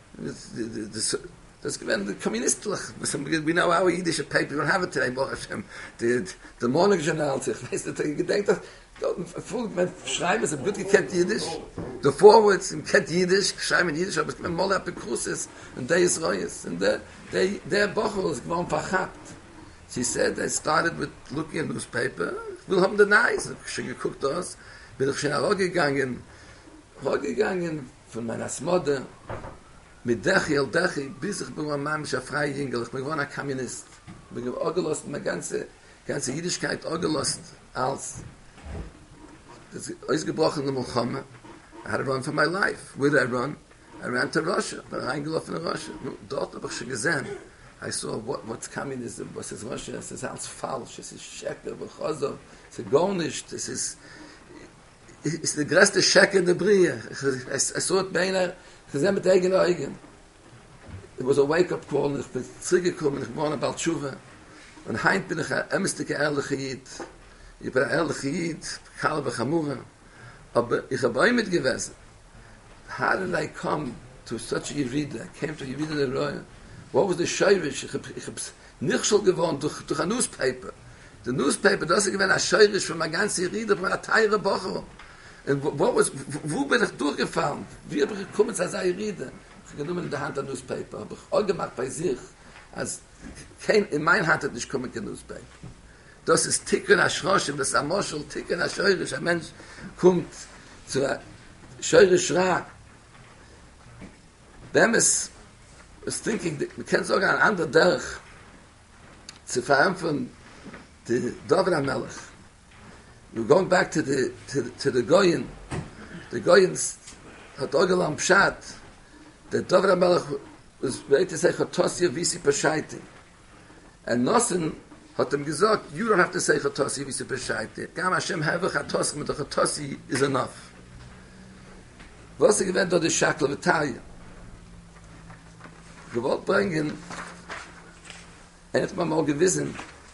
A: das gewinnt kommunistlich. We know our Yiddish paper, we don't have it today, Baruch Hashem. The Morning Journal, ich weiß nicht, ich denke, wenn schreiben, es gut gekannt Yiddish, the forwards, im kennt Yiddish, schreiben Yiddish, aber es gibt Molle Apikurses, und der ist Reus. Und der Bocher ist geworden verhabt. She said, I started with looking at newspaper, will haben den Eis, ich schon geguckt aus, bin ich schon rausgegangen von meiner Asmode, mit Dechi, bis ich bin ein Mann, ein freier Jüngel, ich bin gewohnt ein Kommunist. Ich bin gelost, meine ganze Jüdischkeit gelost, als das ausgebrochene Milchome. I had to run for my life. Where did I run? I ran to Russia. Ich bin reingelaufen in Russia. Dort habe ich schon gesehen. I saw what's communism, was ist Russia, es ist alles falsch, es ist Schecker, Bechazov, es ist gar nicht, es ist der größte Schecker in der Brie. I saw it bei einer, ich gesehen mit eigenen Augen. It was a wake-up call, ich bin zurückgekommen, ich war bald Tshuva, und heint bin ich ein ämstige ehrliche Jid. Ich bin ein ehrliche Jid, Kalbe Chamura, aber ich habe auch mit gewesen. How did I come to such a Yerida? I came to Yerida the Royal. What was the Sheirish? Ich hab's nicht schon gewohnt durch ein Newspaper. The newspaper, das ist gewesen ein Sheirish für meine ganze Yerida, für eine teure Woche. Und wo bin ich durchgefahren? Wie habe ich gekommen zu einer Yerida? Ich habe genommen in der Hand ein Newspaper, habe ich auch gemacht bei sich, als in mein Hand hat nicht kommen kein Newspaper. Das ist Tikkun HaShroshim, das ist ein Moschel, Tikkun HaSheirish. Ein Mensch kommt zu einer Sheirish Ra. Bemis was thinking, we can sogar an anderer Derech zu verämpfen the David HaMelech. We're going back to the Goyen. The Goyens hat auch gelernt Pshat, that David HaMelech was ready to say Chotosya Visi Peshaiti. And Nosen hat ihm gesagt, you don't have to say Chotosya Visi Peshaiti. Gam Hashem Hevach Chotosya, mit der Chotosya is enough. Was gewinnt dort die Shackle Vitalia? Gewollt bringen, hat man mal gewissen,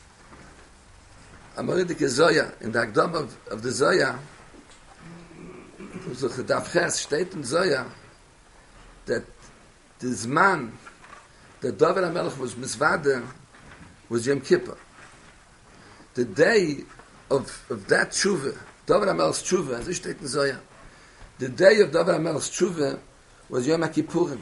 A: am Ridike Zoya, in der Akdom of the Zoya, so the Davches steht in Zoya, that this man, that David HaMelech was Misvade, was Yom Kippur. the day of that tshuva, David HaMelech's tshuva, as it steht in Zohar, the day of David HaMelech's tshuva was Yom HaKippurim.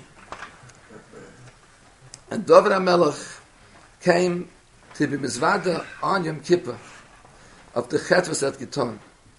A: And David HaMelech came to be mizvada on Yom Kippur of the chet was at getan.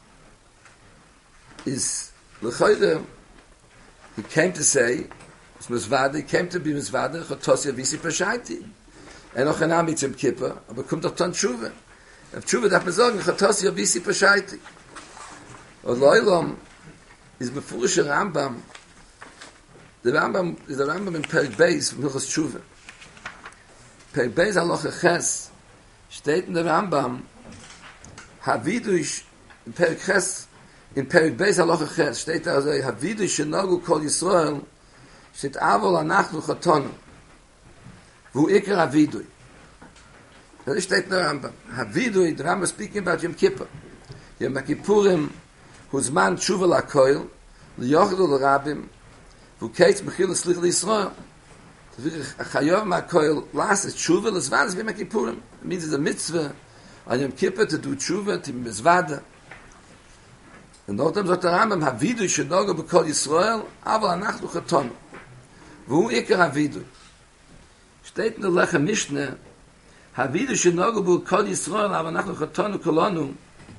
A: Is l'choyde, he came to say, he came to be mizvada, chotosi avisi pashaiti. Noch ein Name zum Kippur, aber kommt doch dann Tshuva. Auf Tshuva darf man sagen, chotosi avisi pashaiti. Und Leulam ist befurischer Rambam. Der Rambam ist der Rambam in Perek Beis von Hilchos Tshuva. Perek Beis Halacha Ches steht in der Rambam, Havidush, in Perek Ches, in Perek Beis Halacha Ches steht also, Havidush shenogu kol Yisrael, steht Avol anachnu chotonu, wo Iker Havidui. Das steht in der Rambam. Havidui, the Rambam speaking about Yom Kippur. Yom Kippurim, Huzman Tshuva lakoil, liyochdu l'rabim, wo keitz mechil slich l'Yisrael. Chayov makoil lases Tshuva l'zvaz v'Yom Kippurim. It means it's a mitzvah on Yom Kippur to do Tshuva, to be mizvada. And notam zot Rambam, Havidui shenogu b'kol Yisrael, aval anachnu chatonu. Wo Iker Havidui. Steht in der Lecha Mishnah, Havidui shenogu b'kol Yisrael, aval anachnu chatonu kolonu,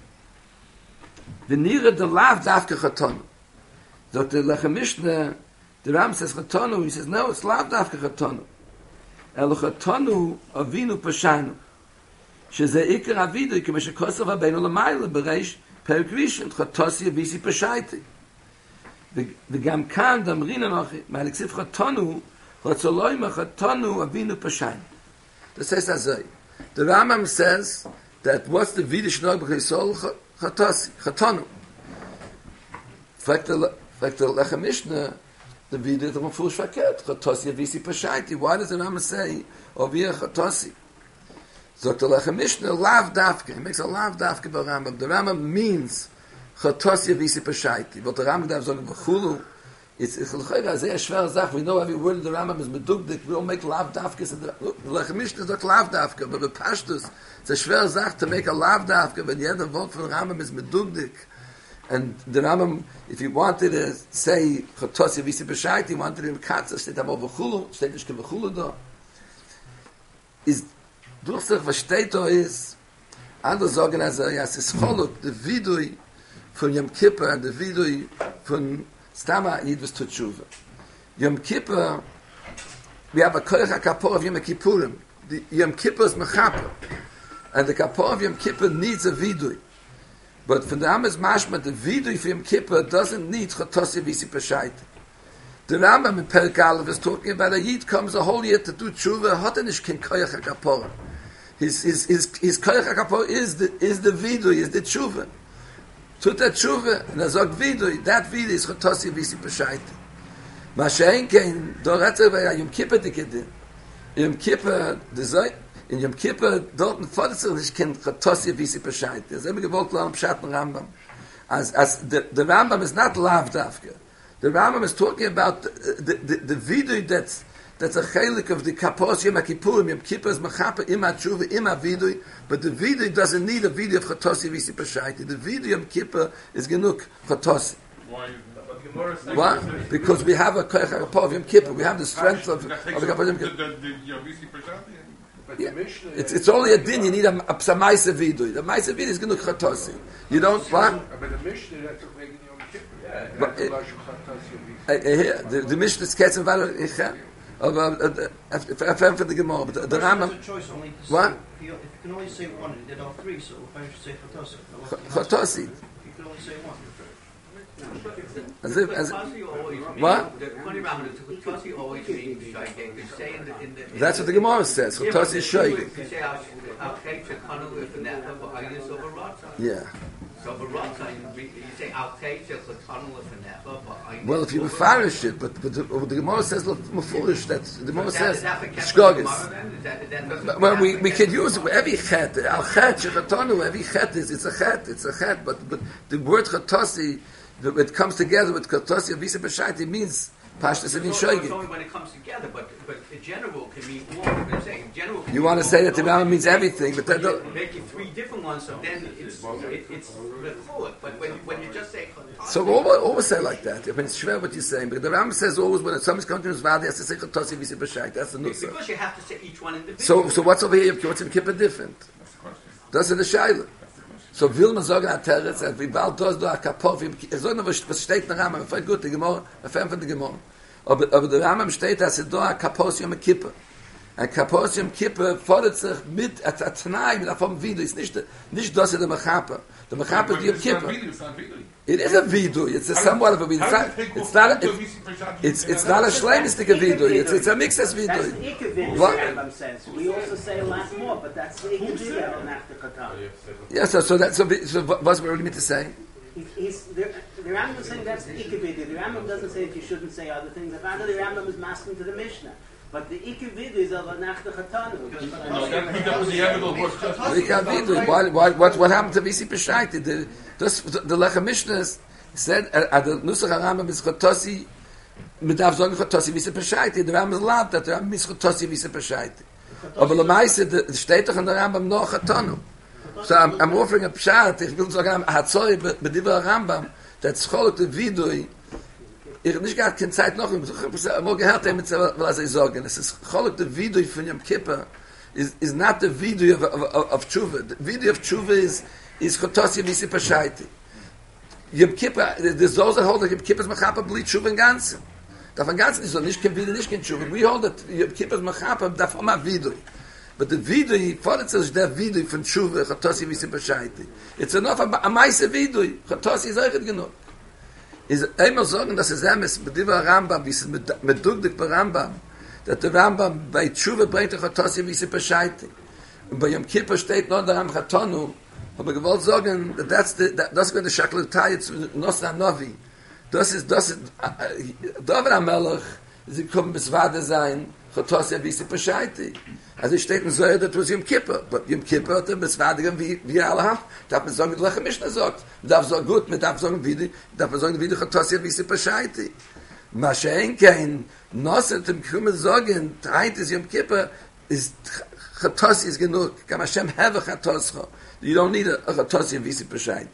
A: v'nire de lav davke chatonu. Zot der Lecha Mishnah, the Ram says chatonu, he says, no, it's lav davke chatonu. El chatonu avinu pashanu. Sheze Iker Havidui, k'ma shekosav habeinu l'mayla, b'reish פרק ראשון, חטוסי אביסי פשייתי. וגם כאן דמרין אנוכי, מהלכסיף חטונו, רצולוי מחטונו אבינו פשיים. Das heißt also, the Rambam says that what's the Vidish Nog b'chisol chatosi, chatonu. Fragt der Lecha Mishnah, the Vidish is mafurish verkehrt, chatosi avisi pashaiti. Why does the Rambam say, ovia chatosi? Sagt der Lecha Mishnah, lav davke. He makes a lav davke by Rambam. The Rambam means chatosi avisi pashaiti. But the Rambam does sagen, v'chulu, it's a sehr schwer Sache. We know every word in the Rambam is medugdik. We don't make lav davkes. The Lecha Mishnah sagt lav davke. But the Pashtus, it's a schwer Sache to make a lav davke when jeder Wort von Rambam is medugdik. And the Rambam, if he wanted to say chatosi avisi pashaiti, he wanted in Katza, steht aber v'chulu, steht nicht v'chulu da. Is durch sich, was steht da ist, andere sagen also, ja, es ist cholok, der Vidui von Yom Kippur und der Vidui von Stama Yidvus Tutshuva. Yom Kippur, we have a koyach HaKapor of Yom Kippurim. The Yom Kippur is mechaper. And the Kapor of Yom Kippur needs a Vidui. But from the Amos Mashma, the Vidui for Yom Kippur doesn't need Chotosi Visi Peshaita. The Rambam in Perek Aleph is talking about a Yid comes a whole year to do Tshuva, hat nicht kein koyach HaKapor. His koyach HaKapor is the Vidui, is the Tshuva. Tut that Tshuva, and sagt Vidui, that Vidui is Chotosi Visi Peshaita. Ma she'en kein, do ratze bei Yom Kippur dikede. Yom Kippur, in Yom Kippur, dort fordert sich nicht kein Chotosi Visi Peshaita. Das ist immer gewollt, lernen Pshat und Rambam. As the Rambam is not lav davke. The Rambam is talking about the Vidui that's a chelik of the Kapos Yom Kippurim. Yom Kippur is mechaper ima tshuva ima Vidui, but the Vidui doesn't need a Vidui of Chotosi Visi Peshaiti. The Vidui Yom Kippur is genug Chotosi. Why? Because we have a koyach HaKapor of Yom Kippur. We have the strength of the Kapor of Yom Kippur. Yeah. It's only a din. You need a psamaisa Vidui. The maisa Vidui is genug Chotosi. You don't what?
I: But the Mishnah that's making Yom Kippur.
A: The Mishnah is ketzen valor icha. For the Gemara, but the Rambam. What?
J: If you can only say one, and you did all three, so why should you say Chotosi?
A: Chotosi.
J: You can only say one.
A: What? That's what the Gemara says. Chotosi is shoygig. Yeah. Well, if you mefarish it, but the Gemara says mefurish. That the Gemara says shgogis. Well, we can use every chet. Al chet shechatonu. Every chet it's a chet. It's a chet. But the word chatosi, it comes together with chatosi avisa b'shaiti means Pashtus and
K: It's
A: Shoigig.
K: only when it comes together, but in general can mean more. I'm saying in general.
A: You want to say that the Rambam means everything, but
K: make it three different ones, so then it's full. But when you just say
A: so always say like that. I mean, it's schwer what you're saying, but the Rambam says always when somebody's coming to his vada, he has to say Chatosi Visi B'Shait. That's the nusach.
K: Because you have to say each one individually.
A: So what's over here? What's in Kippur different? That's in the Shaila. So will man sagen at Teretz, that wie bald das da Kapov, so noch was steht in der Rambam, voll gut, die Gemara, von der Gemara. Aber der Rambam steht, dass da Kapos Yom Kippur. Ein Kapos Yom Kippur fordert sich mit at Tanai, mit vom Video, ist nicht das der Machapa. Der Machapa die Yom Kippur. It is a video. It's a somewhat of a video. It's not a shleimistic video. It's a mixed video.
C: That's the Ikka video, Rambam says. We also say a lot more, but that's the Ikka video on after Katan.
A: Yeah, so what's we really mean to say?
C: The Rambam is saying that's the Ikka video. The Rambam doesn't say that you shouldn't say other things. The Rambam is masking to the Mishnah. But the Ikka video is of Anachta Chatanu.
A: What happened to Visi Peshaiti? The Lechem Mishnah said at the Nusach HaRambam is Chatosi Midav Zon Chatosi Visi Peshaiti. The Rambam is allowed that the Rambam is Chatosi Visi Peshaiti. Aber Lamaise steht doch in der Rambam noch Chatanu. So I'm offering a pshat. Ich will sagen, Hatzoi b'divrei Rambam that Scholot the Vidui. Ich nicht gar keine Zeit noch. Ich habe gehört, was ich sagen. Es ist Cholok the Vidui von Yom Kippur is not the Vidui of Tshuva. The Vidui of Tshuva is Chotosi Visi Pashaiti. Yom Kippur, the Zohar hold that Yom Kippur is Machapa bli Tshuva in Ganzen. Davon Ganzen ist so, nicht kein Vidui, nicht kein Tshuva. We hold that Yom Kippur is Machapa, davon ma Vidui. But the Vidui, fordert sich der Vidui von Tshuva, Chotosi Visi Pashaiti. It's enough a meise Vidui. Chotosi ist euch genug. Is einmal sagen, dass es mit dem Rambam, wie es mit Dugdik bei Rambam, dass der Rambam bei Tshuva bringt der Chatosi, wie sie bescheid. Und bei Yom Kippur steht noch der Rambam Chatonu, aber ich wollte sagen, das ist der Shakletei zu Nosna Novi. Das ist, David HaMelech, sie kommen bis Wade sein, Chatosi, wie sie bescheid. Also es steht in Zohar, das was Yom Kippur. Aber Yom Kippur hat bis Wade wie alle haben. Da hat man sagen, wie die Mishnah sagt. Man darf sagen, gut, man darf sagen, wie die Chatosi, wie sie bescheid. Maschein kein Nosset im Krümel sagen, Teit ist Yom Kippur, ist Chatosi ist genug. Kam Hashem have a Chatoscha. You don't need a Chatosi, wie sie bescheid.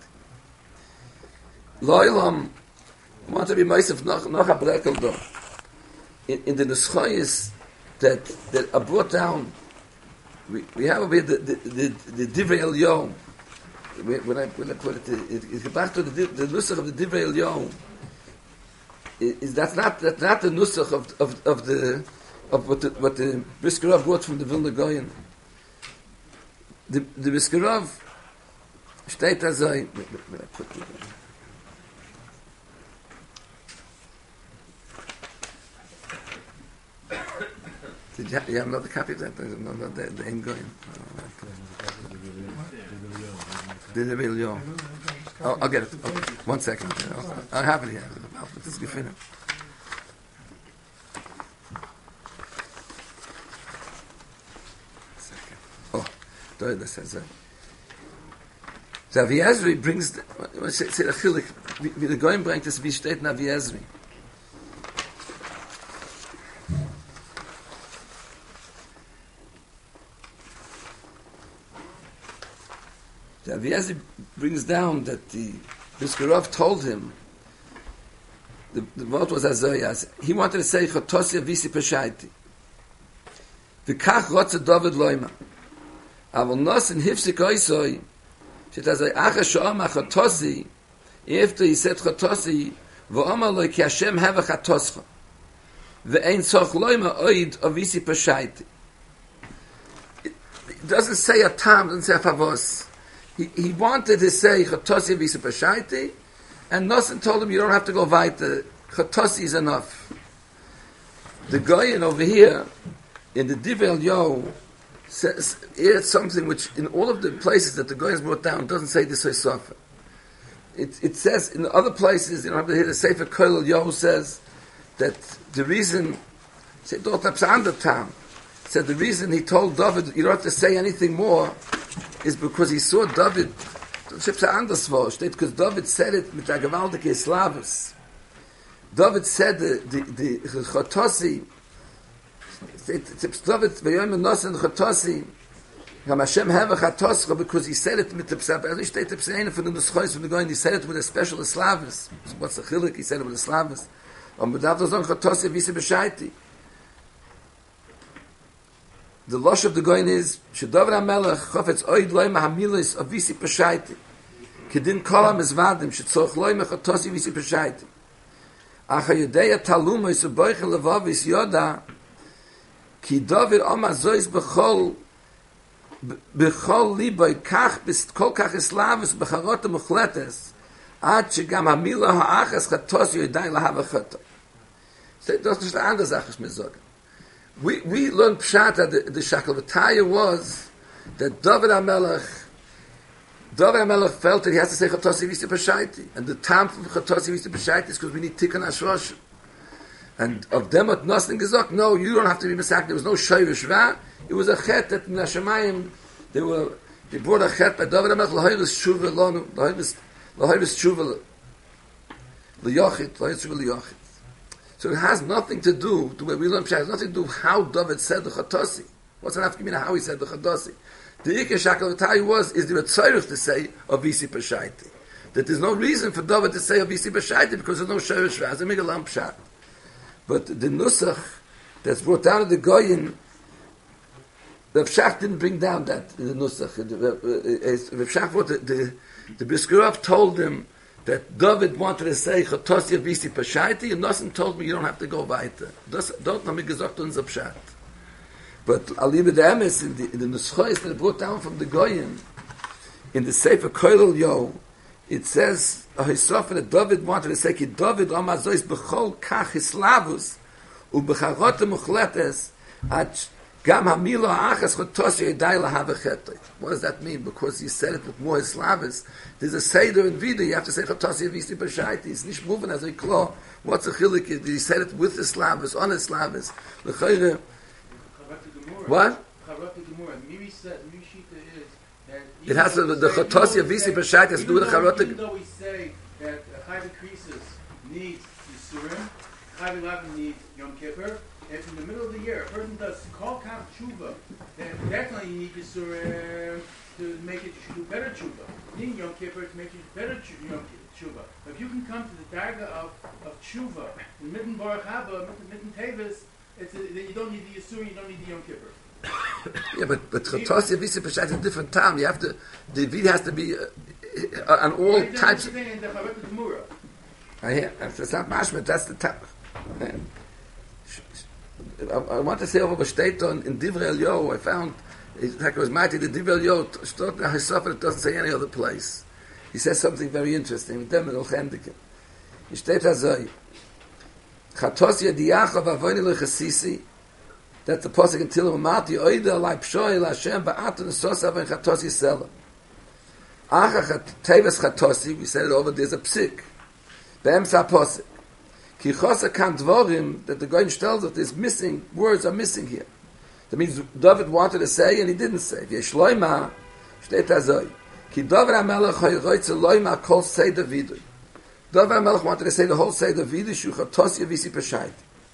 A: Loilam, I want to be myself noch a Brekel da. In the Nuschayis that are brought down, we have over here the Divrei Elyon. When I put it back to the nusach of the Divrei Elyon, is that's not the nusach of what the Briskerov brought from the Vilna Gaon. The Briskerov steht as I put it. Did you have another copy of that? No, the end going. The Divrei. I'll get it. Okay. 1 second. I'll have it here. I'll put this gefunden. Oh, that says that. So Avi Ezri brings, wie der Goyim bringt es, wie steht in Avi Ezri. The Avi Ezri brings down that the Briskerov told him, the word was Azoyas, he wanted to say, Chotosi Avisi Peshaiti. V'kach rotze David Loima. Avol nos in Hifsik Oisoi, שתזוי אחר שאומר חטוסי, איפתו יסד חטוסי, ואומר לו כי השם הווה חטוסך, ואין צורך לא עם האויד או ויסי פשייתי. It doesn't say a tam, doesn't say a favos. He wanted to say chatosi visi pashayiti, and Nosson told him you don't have to go weiter. Chatosi is enough. The Goyen over here in the Divrei Yo says it's something which in all of the places that the Goyens brought down doesn't say this way sofa. It says in other places, you know, the Sefer Koil Yo says that the reason said the reason he told David you don't have to say anything more is because he saw David because David said it mit der gewaltige Slavis. David said the Chotosi, David v'yom nosen Chotosi, Ham Hashem have a Chotoscha, because he said it with the Psab, as he stated the Psab from the Nuschos from the going, he said it with a special Slavis. What's the Chilik? He said it with a Slavis. But that was on Chotosi v'isi b'shaiti. The losh of the going is Shedavar HaMelech Chofetz Oid Loy Mahamilis of v'isi b'shaiti. Kedin Kolam Ezvadim Shetzorch Loy Mechotosi v'isi b'shaiti. Acha Yedeya Taluma is a Boiche Levavis Yoda Ki David Oma Zois Bechol Liboy Kach Bist Kol Kach Eslavis Becharot Muchletes Ad Shegam HaMila Ha'achas Chatosi Yodai Lahava Chato. Das ist eine andere Sache, ich mir sagen. We learned Pshat that the Shaklavitaya was that David HaMelech felt that he has to say Chatosi Visi Peshaiti. And the time for Chatosi Visi Peshaiti is because we need Tikkun HaShosh. And of them at nothing gesagt, no, you don't have to be Mesak. There was no Shoyvish Va. It was a chet that in Hashemayim, they brought a chet by David HaMelech, L'hoivis Tshuva Lonu, L'hoivis Tshuva L'yochit, L'hoivis Tshuva L'yochit. So it has nothing to do, the way we learn Pshat, it has nothing to do how David said the Chatosi. What's an after how he said the Chatosi? The Ikeh Shakal V'tai is there a tzorich to say Avisi Peshaiti. That there's no reason for David to say Avisi Peshaiti because there's no Sheresh Vaz, and make a lamp Pshat. But the Nusach that's brought down to the Goyin, the Pshat didn't bring down that in the Nusach. The Pshat brought the Biskurov told him that David wanted to say Chatosi Avisi Peshaiti, and Nosson told me you don't have to go weiter. Don't know me gesagt unser Pshat. But Aliba the Emes in the Nuschos that brought down from the Goyim, in the Sefer Koilel Yo, it says that David wanted to say Ki David Amazois Bechol Kach Hislavus Ubecharot Muchletes Ad Gam Hamilo Achas Chatosi Yedai Lahava Chetoi. What does that mean? Because he said it with more Hislavus. There's a Seder in Vida, you have to say Chatosi Avisi Peshaiti. It's nicht moving as a claw. What's a chilik? He said it with Hislavus, on Hislavus. L'chayre. What? It has to the Chatosi Avisi Peshaiti has to do with the Charot.
H: Even though we say that Chayv Krisis needs Yisurim, Chayv Lavin needs Yom Kippur, if in the middle of the year a person does Kol Kach Tshuva, then definitely you need Yisurim to make it do better Tshuva. You need Yom Kippur to make it better Tshuva. If you can come to the Darga of Tshuva, in Mitten Baruch Haba, Mitten Tevis, you don't need the Yisurim, you don't need the Yom Kippur.
A: Yeah, but Chatosi Avisi Peshaiti is a different time. You have to, the Vid has to be on all types. I hear. That's not mashmet. That's the type. I want to say over B'Shteiton in Divrei Elyo. I found it was mighty. The Divrei Elyo it doesn't say any other place. He says something very interesting. Demel Chendikin. He states as Chatosi Yediachov Avoni Lechasisi. That's the pasuk in Tilim Mati Oida Lai Pshoy Lashem Ba'at Nesosav and Chatosi Sela. Acha Teves Chatosi. We said it over. There's a psik. Be'emsa pasuk. Ki Chosa Kan Dvorim that the Goyin tells us there's missing words are missing here. That means David wanted to say and he didn't say. Yeshloima Shteit Azoi. Ki David HaMelech Hoyroitze Loima Kol Seder Vidui. David HaMelech wanted to say the whole Seder Vidui Shu Chatosi Avisi Peshaiti.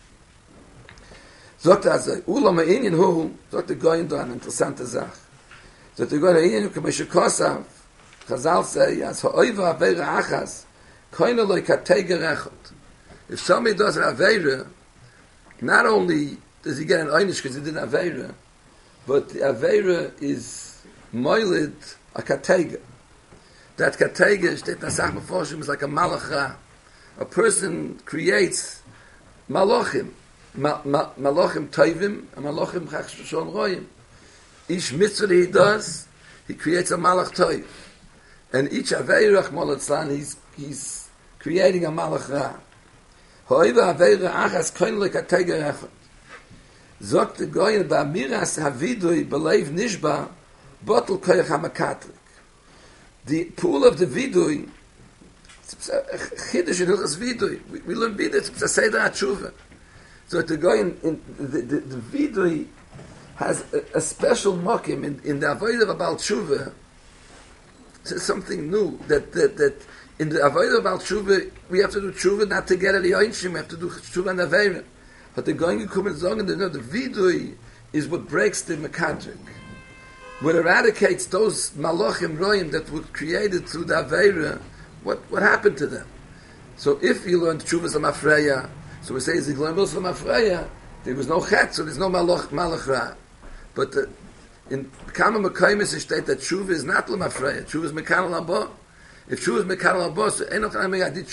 A: Sagt also, Ulama Inyan Hu, sagt der Goyin da, eine interessante Sache. Sagt der Goyin Inyan Hu, Kameshe Kosav, Chazal say, as ha'oiva Aveira Achas, koine loi katei gerechot. If somebody does an Aveira, not only does he get an Einish because he did an Aveira, but the Aveira is moilid a kateiga. That kateiga, steht na Sach Meforshim, is like a malach ra. A person creates malachim. Malachim Toivim and Malachim Chachshon Royim. Each mitzvah he does, he creates a Malach Toiv. And each Aveirach Molatzlan, he's creating a Malach Ra. Hoiva Aveirach Achas Koin Lekatega Echot. Zok the Goyen Ba'amiras Havidui Belev Nishba Bottle Koyach HaMakatlik. The pool of the Vidui, Chiddush in Hilchas Vidui. We learn Vidui, it's a Seder HaTshuva. So to go in the Vidui has a special mokim in the avoid of a Baal Tshuva. It's something new that in the avodah about tshuva, we have to do tshuva not to get at the Einshim, we have to do tshuva and Aveira. But they're going to come and song, and the vidui is what breaks the mekatrik. What eradicates those malachim roim that were created through the Aveira, what happened to them? So if you learned Tshuvas Mafreya, so we say Ziglan Bills Mafreya, there was no chet, so there's no malach ra. But in Kama Mekaymis it states that Tshuva is not Mafreya, Tshuva is Mekan Labo. If Tshuva is Mekan Labo, so I did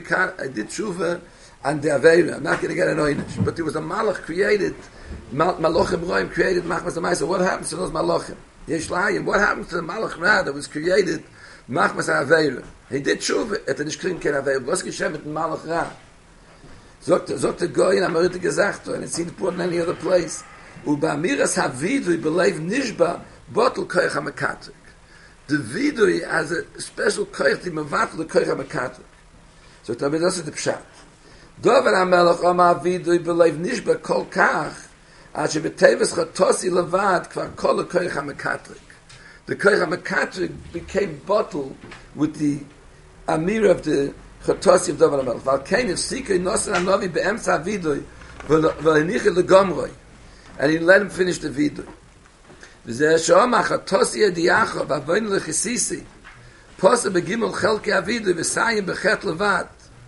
A: Tshuva and the Aveira, I'm not going to get an oinish. But there was a malach created, malachim roim created Machmas HaMaisa. What happens to those malachim? Yesh Layim, what happens to the malach ra that was created Machmas HaAveira? He did tshuva, et nicht kriegen kein Aveira. Was geschehen mit dem Malach Ra? Sagt der Goy, in Amerika gesagt, and it's seen put in any other place, Uba Amiras HaVidui belev nishba, bottle koich HaMekatrik. The Vidui has a special koich, the mevatel the koich HaMekatrik. So das ist der Pshat. Dover HaMelech Oma HaVidui belev nishba kol kach, as shebeteves chatosi levad kvar kol koich HaMekatrik. The koich HaMekatrik became bottled with the Amir of the Chatosi of Dover HaMelech. Valkein if Sikei Nosar HaNovi be'emtza HaVidui v'lenichel legomroi. And he let him finish the Vidui. V'zeh she'oma Chatosi Ediyacho v'avoin lechisisi posa begimel chelke HaVidui v'sayim bechet levad.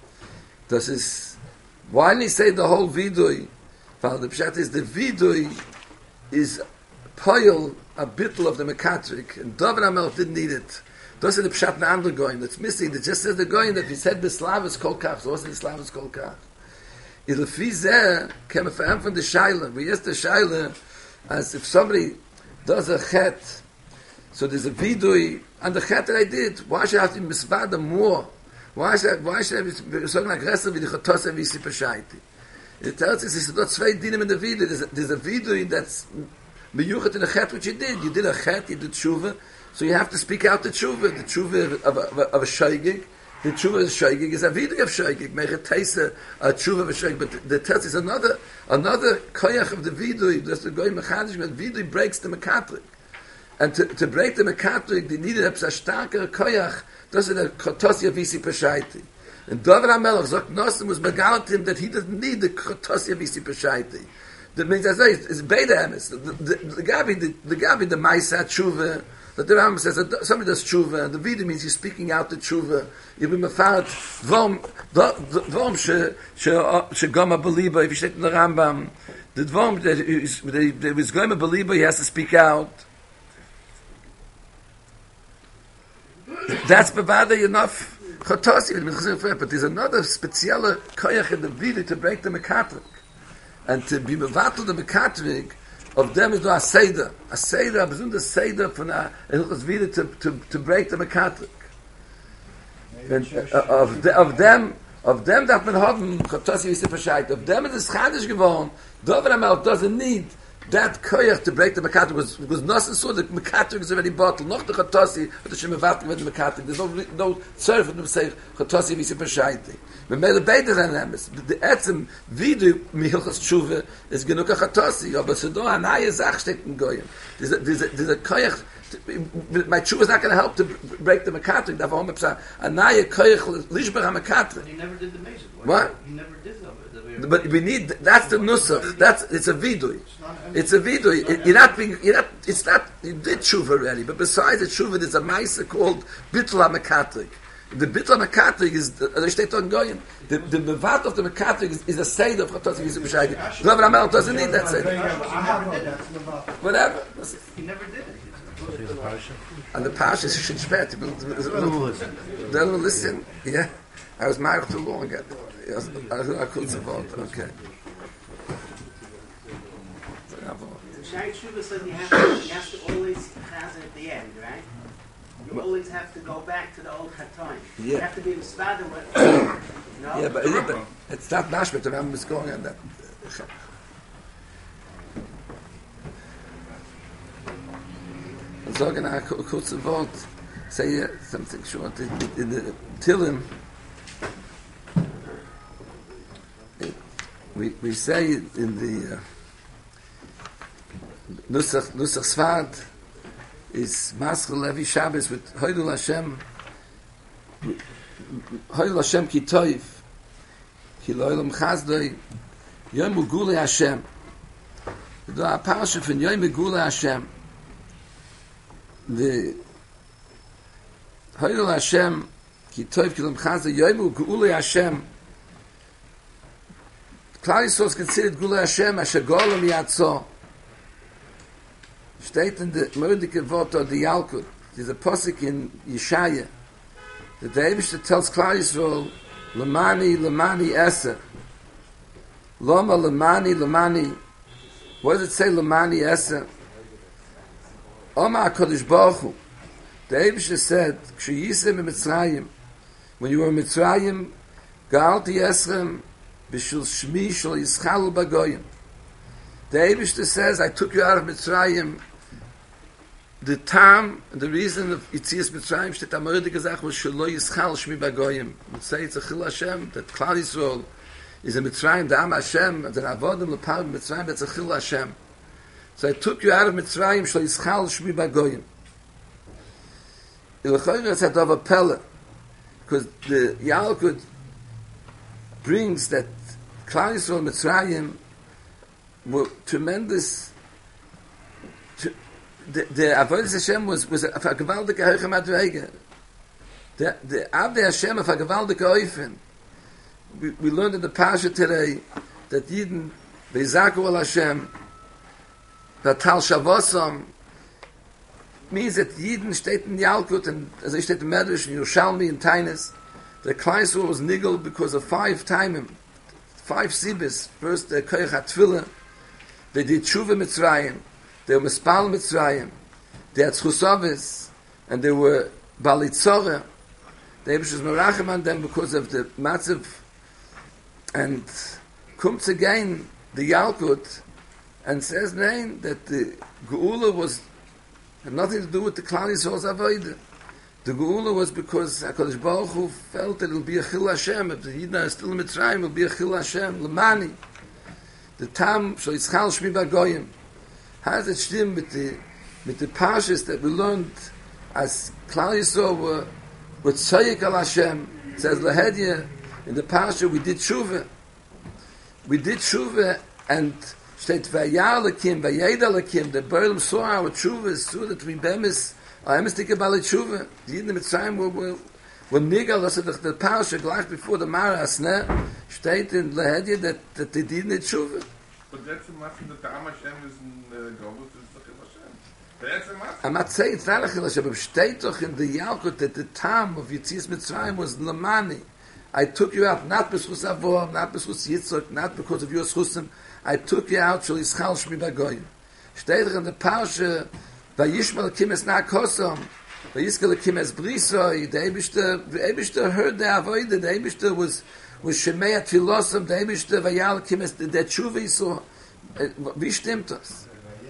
A: Das is, why didn't he say the whole Vidui? Well, the Pshat is the Vidui is poil a bittul of the Mekatrik, and Dover HaMelech didn't need it. Those are the Pshat and Andra going that's missing. It just says the going that he said Bislavus Kol Kach. So what's the Bislavus Kol Kach? It'll fizeh came from the Shaila. We asked the Shaila as if somebody does a chet, so there's a vidui, and the chet that I did, why should I have to misvada more? Why should I be so aggressive with the chotos and visi peshaiti? It tells us, there's two dinim in the vidui. There's a vidui that's meyuchet in the chet which you did. You did a chet, you did tshuva, so you have to speak out the tshuva of a shaygig. The tshuva is shaygig is a vidui of shaygig. Make it taste a tshuva of a shaygig. But the test is another koyach of the vidui. That's the goy mechadish. But vidui breaks the mekatrik, and to break the mekatrik, they needed a starker koyach. That's the chotosia visi peshaiti. And Dover HaMelech Zok Nosim was megalit him that he doesn't need the chotosia visi peshaiti. That means it's beta emes. The gabi the ma'isa tshuva. That the Rambam says that somebody does tshuva, and the vida means he's speaking out the tshuva. You be mefart dvom she goma beliba. If you say in the Rambam, the dvom that was goma beliba, he has to speak out. That's bevada enough chotosi. But there's another special koyach in the vida to break the mekatrik, and to be mevatel the mekatrik. Of them is no a seder, besonders seder von a hilchos vida to break the mekatrik. Of them darf man haben chotosi visi peshaiti. Of them is chadish geworden. Dover HaMelech doesn't need that koyach to break the mekatrik. Was nothing so the mekatrik is already bottled. Noch the chotosi, but the shemevatim with the mekatrik. There's no serve for them to say chotosi visi peshaiti. The etzem vidu mihilchas tshuva is genug a chatosi, but so do anaya zach steht in goyim. There's a koyach. My tshuva is not going to help to break the mekatrik. Therefore, anaya koyach lishber hamekatrik.
J: But he never did the mezid.
A: What?
J: He never did the.
A: But we need. That's the nusach. It's a vidui. It's a vidui. You're not. It's not. You did tshuva already. But besides the tshuva, there's a ma'isa called bittul hamekatrik. The bittul hamekatrik is the state on goyim. The mevat of the mekatrik is a seder of chotosi visi peshaiti. Dover HaMelech doesn't need that seder. Whatever.
J: He never did it.
A: And the parsha is should spare. Don't listen. Yeah, I was married too long ago. I couldn't support. Okay.
C: Shai Tshuva says you have to always chaz at the end, right? You always have to go back to the old chatoim.
A: Yeah.
C: You have to be misvada with. No?
A: Yeah, but it's not mashmit. The Rambam is going on that. I'm talking about a kurz Wort. Say something short in the Tilim. We say in the Nusach Sfad is Maschel Levi Shabbos with Hoidul Hashem Hoil Hashem ki toiv, ki loilam chazdoi, Yom Gule Hashem. Da a Parasha von Yom Gule Hashem. The Hoil Hashem ki toiv ki loilam chazdoi, Yom Gule Hashem. Klal Yisrael is considered Gule Hashem, Asher Golem Yatzo. Steht in the Mordike Wort of the Yalkut. There's a posik in Yeshaya. The Eibishter tells Klal Yisrael, Lamani, Lamani Eser. Loma, Lamani, Lamani. What does it say, Lamani Eser? Oma HaKadosh Baruch Hu. The Eibishter said, Kshe Yisem in Mitzrayim. When you were in Mitzrayim, Ga'alti Esrem, B'shul Shmi Shal Yischalu Bagoyim. The Eibishter says, I took you out of Mitzrayim. The time, the reason of Yitzias Mitzrayim, steht Amoride gesagt, was Shelo Yischal Shmi Bagoyim. We say it's a Chil Hashem, that Klal Yisrael is a Mitzrayim, the Am Hashem, and the Avodim Lepar Mitzrayim, that's a Chil Hashem. So I took you out of Mitzrayim, Shelo Yischal Shmi Bagoyim. Ilachayim is a Dova Pelle, because the Yalkut brings that Klal Yisrael Mitzrayim were tremendous. The Avodas Hashem was a gewaltige Heiche Madrege. The Avdei Hashem of a gewaltige Eufen. We learned in the Pasha today that Yidden, Bezaku al Hashem, Vatal Shavosam, means that Yidden steht in Yalkut, and as steht in Medrash, in Yerushalmi, in Tainus, the Klal Yisrael was niggled because of 5 timim, 5 sibis. First, the Koyach HaTfilah, they did Tshuva Mitzrayim, they were Mispal Mitzrayim, they had Chusovis, and they were Balitzorah. The Eibishter was Merachem on them because of the Matzav, and comes again the Yalkut, and says nein, that the Geula had nothing to do with the Klal Yisrael's Avodah. The Geula was because HaKadosh Baruch Hu felt that it will be a Chil Hashem, if the Yidna is still in Mitzrayim, it will be a Chil Hashem, Lamani. The Tam, Shal Yischal Shmi Bagoyim. How does it stem with the Parshas that we learned as Klal Yisrael were Tzayik al Hashem? It says Lahedya, in the Parsha we did Tshuva. We did Tshuva, and steht Vayar Lakim, Vayeda Lakim, the Beilam saw our Tshuva, saw that we bemis, our Emistik Bali Tshuva. The Yidden Mitzrayim were Nigal, also the Parsha, gleich before the Mara Asneh, steht in Lahedya that they didn't need Tshuva.
G: But that's the matter that the Am Hashem is in Gobus, it's the Chil Hashem. That's the matter.
A: I'm not saying it's not a Chil Hashem, but steht doch in the Yalkut that the time of Yitzias Mitzrayim was Lamani. I took you out not b'schus Avor, not b'schus Yitzchak, not because of your schusim. I took you out Shal Yischal Shmi Bagoyim. Steht doch in the Parsha, Vayishma Lakim es Na'kosom, Vayiska Lakim es Brisoi. The Eibishter heard the Avodah. The Eibishter was Shemei Tfilosim. The Eibishter Vayal Lakim es the Tshuva he saw. Wie stimmt das?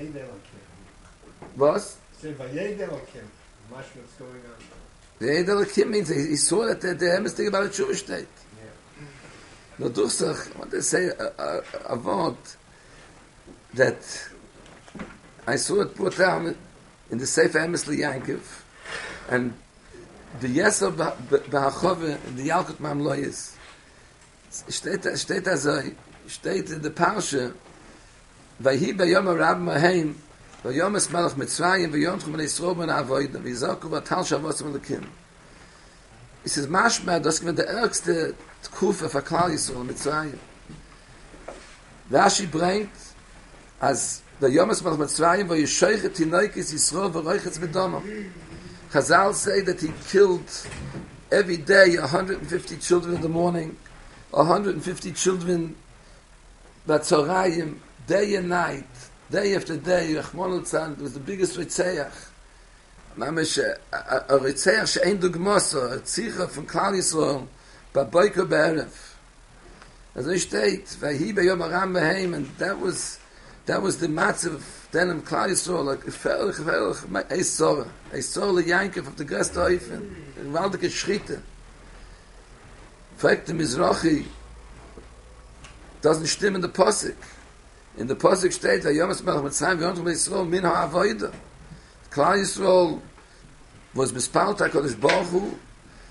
A: Was?
E: Say Vayeder Lakim. Mashma what's going on.
A: Vayeder Lakim means he saw that the Emes about the Tshuva state. No, Dursach, I want to say a word that I saw it put down in the Sefer Emes Liyankiv, and the Yesod B'Hachove in the Yalkut Mamloyes steht in the Parsha, Vayhi B'Yom HaRab Mahem, V'Yom Es Melech Mitzrayim, V'Yom Tchum Yisroel Ben Avodah, V'Yizaku V'Tal Shavosam Lekim. He says, Mashma, das given the ärgste Tkufa for Klal Yisrael Mitzrayim. Rashi bringt, as the Yom Es Melech Mitzrayim, V'Yishoichet Tinoikis Yisroel V'Roichetz V'Domam. Chazal say that he killed every day 150 children in the morning, 150 children Batzorayim, day and night, day after day. Rachmon Litzlan was the biggest Ritzeach. Mamish, a Ritzeach she'ein dugmoso, a Tzicha from Klal Yisrael, Ba'boiko Be'erev. As I state, Vayhi B'Yom HaRam Be'heim, and that was the matzav then in Klal Yisrael, like Eisor Le'Yankiv of the Grest Ha'ofen, gewaltige Schritte. Fragt the Mizrachi, doesn't stimmen in the Posik. In the Posik steht, Vayom Es Melech Mitzrayim, V'Yom Tchum Yisroel min ha'avodah. Klal Yisrael was mispalt HaKadosh Baruch Hu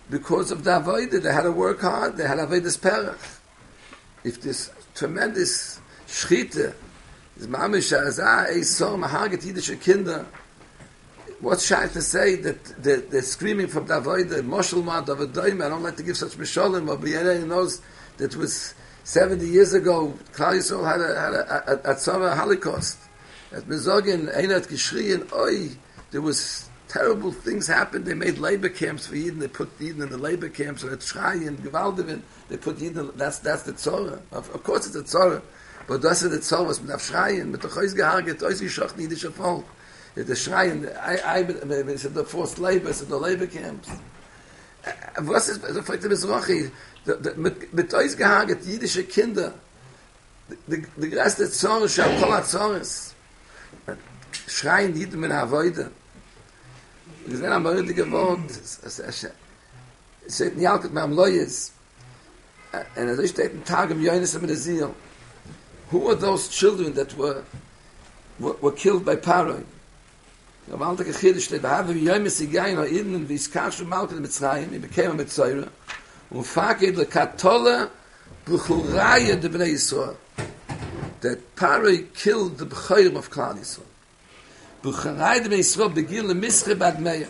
A: because of the avodah. They had to work hard. They had avodas perach. If this tremendous Schritte is mamish azah eisor mahaget Yiddische Kinder, what's shy to say that they're screaming from the avodah, Moshel Mad of a Doime? I don't like to give such mishalim, but B'yana knows that it was 70 years ago, Klal Yisrael had a tzara Holocaust. At Mezogin, Einat Geschrien, oi, there was terrible things happened. They made labor camps for Yidden. They put Yidden in the labor camps, and at Schreien, Gewaldewin, they put Yidden, that's the tzara. Of course it's a tzara, but das ist the tzara, was mit auf Schreien, mit der Chois geharget, ois geschocht, Yiddische Volk. The Schreien, it's the forced labor, it's the labor camps. Was ist, so fragt der Mizrachi, mit ois geharget, Yiddische Kinder, die größte tzara, schau kol ha-tzaras, Schreien Yidden mit avodah. Wir sehen am richtigen Wort, es steht in Jalkut mit am Loyes, and es steht in Tag im Yonis mit der Ziel. Who are those children that were killed by Paroi? Am Alter Gechid steht, Behave wie Yonis Igayin ha-Idnen, wie Iskashu Malkut Mitzrayim, he became a Mitzrayim, und faked le Katola B'churaya de Bnei Yisrael, that Paroi killed the B'chayim of Klal Yisrael. Bucharai de Yisrael begin le mische bad meya.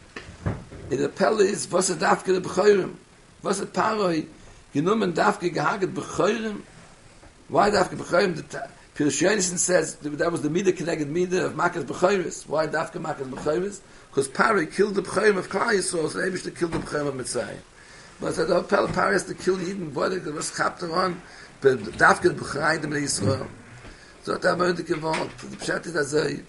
A: In der Pelle ist, was dafke de Bechayrim? Was Paroi genommen dafke gehaget Bechayrim? Why dafke Bechayrim? Pirush Yonason says that was the midah connected midah of Makas Bechayris. Why dafke Makas Bechayris? Because Paroi killed the Bechayrim of Klal Yisrael, so Eibush to kill the Bechayrim of Mitzrayim. But the Pelle Paroi has to kill Yidden, what was chapter on, but dafke de Bucharai de Yisrael. So that I'm going to give on, the Pshat is as a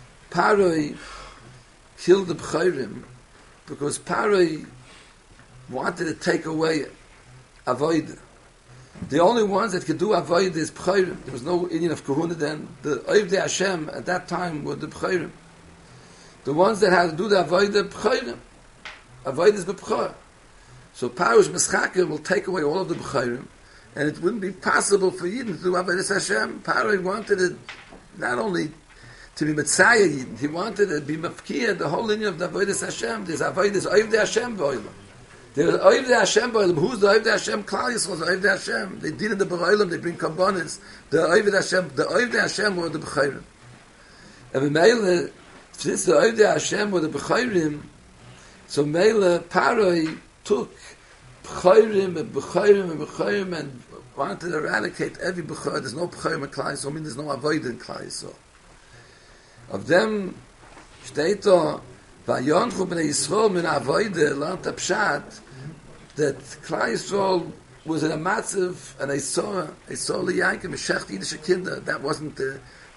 A: Paroi killed the Bechayrim because Paroi wanted to take away Avodah. The only ones that could do Avodah is Bechayrim. There was no Indian of Kahuna then. The Oivdei Hashem at that time were the Bechayrim. The ones that had to do the Avodah, Bechayrim. Avodah is Bechayrim. So Parosh Meschake will take away all of the Bechayrim, and it wouldn't be possible for Yidden to do Avodah Hashem. Paroi wanted it not only to be Messiah Yidden, he wanted to be Mafkiyah, the whole lineage of the Avodah Hashem. There's Oivdei Hashem Boilam. There's Oivdei Hashem Boilam. Who's the Oivdei Hashem? Klal Yisrael is the Oivdei Hashem. They did in the Boilam, they bring Kabbanis. The Oivdei Hashem were the Bechayrim. And Meile, since the Oivdei Hashem were the Bechayrim, so Meile, Paroi took Bechayrim and Bechayrim and Bechayrim and wanted to eradicate every Bechayrim. There's no Bechayrim in Klal Yisrael, I mean there's no Avodah in Klal Yisrael. Of them, steht da, Vayonchu b'nei Yisrael min avodah, learned a pshat, that Klal Yisrael was in a matzav, and I saw liyankim, Meshech Yiddische Kinder. That wasn't the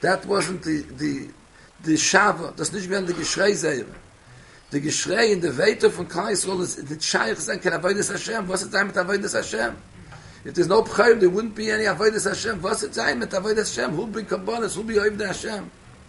A: Shava. Das nicht gewesen the Geschrei selber. The Geschrei in the Veiter von Klal Yisrael is the Shaykh sein kein Avodas Hashem. Was ist sein mit Avodas Hashem? If there's no Bechayim, there wouldn't be any Avodas Hashem. Was ist sein mit Avodas Hashem? Who bring Kabbalas? Who be Oivdei Hashem?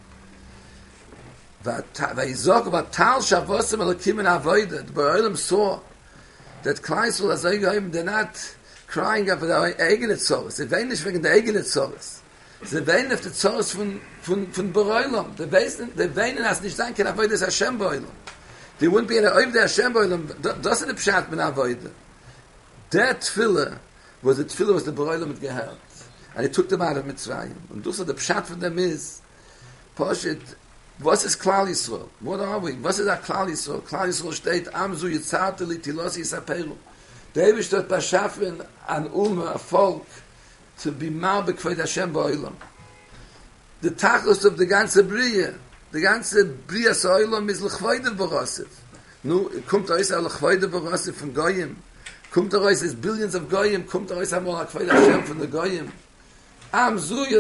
A: Vayizok vatal shavosim elakim in avodah. The Ba'olam saw that Klal Yisrael as Oivdei, they're not crying out for their eigene Tzoros. They weinen nicht wegen der eigene Tzoros. Sie weinen auf die Tzoros von Ba'olam. They weinen as nicht sein kein Avodas Hashem Ba'olam. There wouldn't be an Oivdei Hashem Ba'olam. Das ist der Pshat mit avodah. That tefillah was the Ba'olam mit gehört. And he took them out of Mitzrayim. And das the Pshat for them is Poshet. Was ist Klal Yisrael? What are we? Was ist Klal Yisrael? Klal Yisrael steht, Amzu Yitzarte li Tilosi Yisaperu. Der Ewisch dort beschaffen an a Volk, to be mal bekveit Hashem ba'olam. The Tachlis of the ganze Bria, the ganze Bria Sa'olam is l'chvoide b'rosif. Nu, kommt euch auch l'chvoide b'rosif von Goyim. Kommt euch, es billions of Goyim, kommt euch einmal l'chvoide Hashem von the Goyim. There's only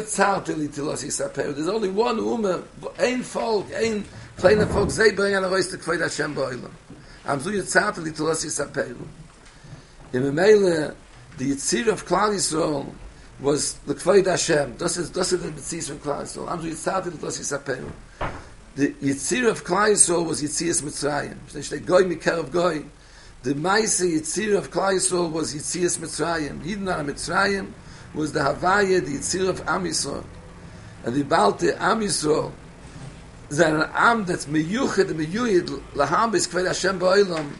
A: one ein Volk, ein kleiner Volk, sie bringen an Reis, die Kveit Hashem ba'olam. Am zu Yitzarte li Tilosi Yisaperu. In the Meile, the Yitzir of Klal Yisrael was the Kveit Hashem. Das ist the Yitzir of Klal Yisrael. Am zu Yitzarte li Tilosi Yisaperu. The Yitzir of Klal Yisrael was Yitzias Mitzrayim. It's like Goy Mikarev Goy. The Maise Yitzir of Klal Yisrael was Yitzias Mitzrayim. Yidden are Mitzrayim was the Havaya, the Yitzir of Am Yisrael. And the Balte Am Yisrael, that an Am that's meyuched and meyuid, laham is Kveit Hashem ba'olam,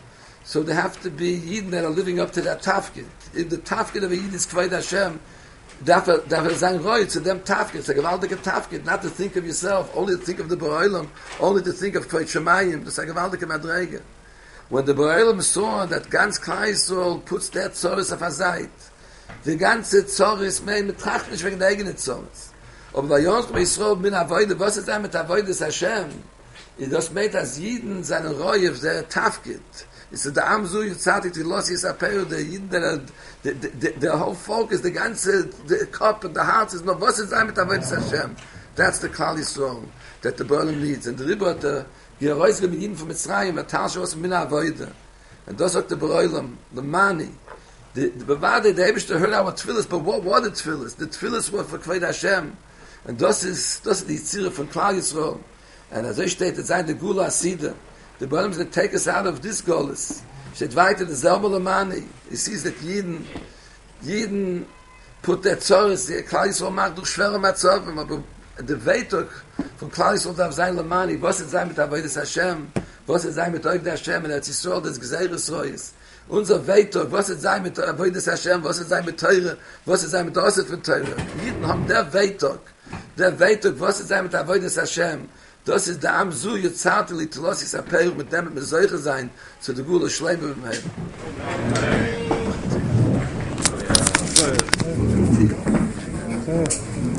A: So there have to be Yidden that are living up to that tafkid. If the tafkid of a Yid is Kvod Hashem, darf sein Roi zu dem tafkid. It's a gewaltige tafkid, not to think of yourself, only to think of the Boroilam, only to think of Kvod Shemayim. It's a gewaltige Madrege. When the Boroilam saw that ganz Klal Yisrael puts that Tzoris auf a Zeit, the ganze Tzoris mit Tracht nicht wegen der eigenen Tzoris. Aber bei uns, bei Yisrael, min Avoide, was ist da mit Avoide Hashem? Das meint, als Yidden seine Roi auf der tafkid. It's the Am so Yitzati to loss is a period the whole focus, the ganze the cup and the heart is no was is mit Avodas Hashem. That's the Klal Yisrael that the Balaam needs. And the Ribot the Yeroizge mit Yidden from Mitzrayim, a Tarsha was min Avoida. And those are the Balaam, the money. The Bavade, the Eibishter heard our tefillas, but what were the tefillas? The tefillas were for Kvod Hashem. And das ist die Zire von Klal Yisrael. And as I stated, it's the Gula Asida. The Balaam is going to take us out of this Golis. Steht weiter, the Zelma Lamani. He sees that Jeden put their Tzoris, the Klal Yisrael macht durch schwere Matzovim, aber der Weitok von Klal Yisrael darf sein Lamani, was ist sein mit Avodas Hashem, was ist sein mit Oivdei Hashem, und als Yisrael des Geseires Reus. Unser Weitok, was ist sein mit Avodas Hashem, was ist sein mit Teure, was ist sein mit Osef von Teure. Jeden haben der Weitok, was ist sein mit Avodas Hashem. Das ist der Am so Yitzateli to los is a peir mit dem mit solche sein zu der Gula Schleim mit dem Heim.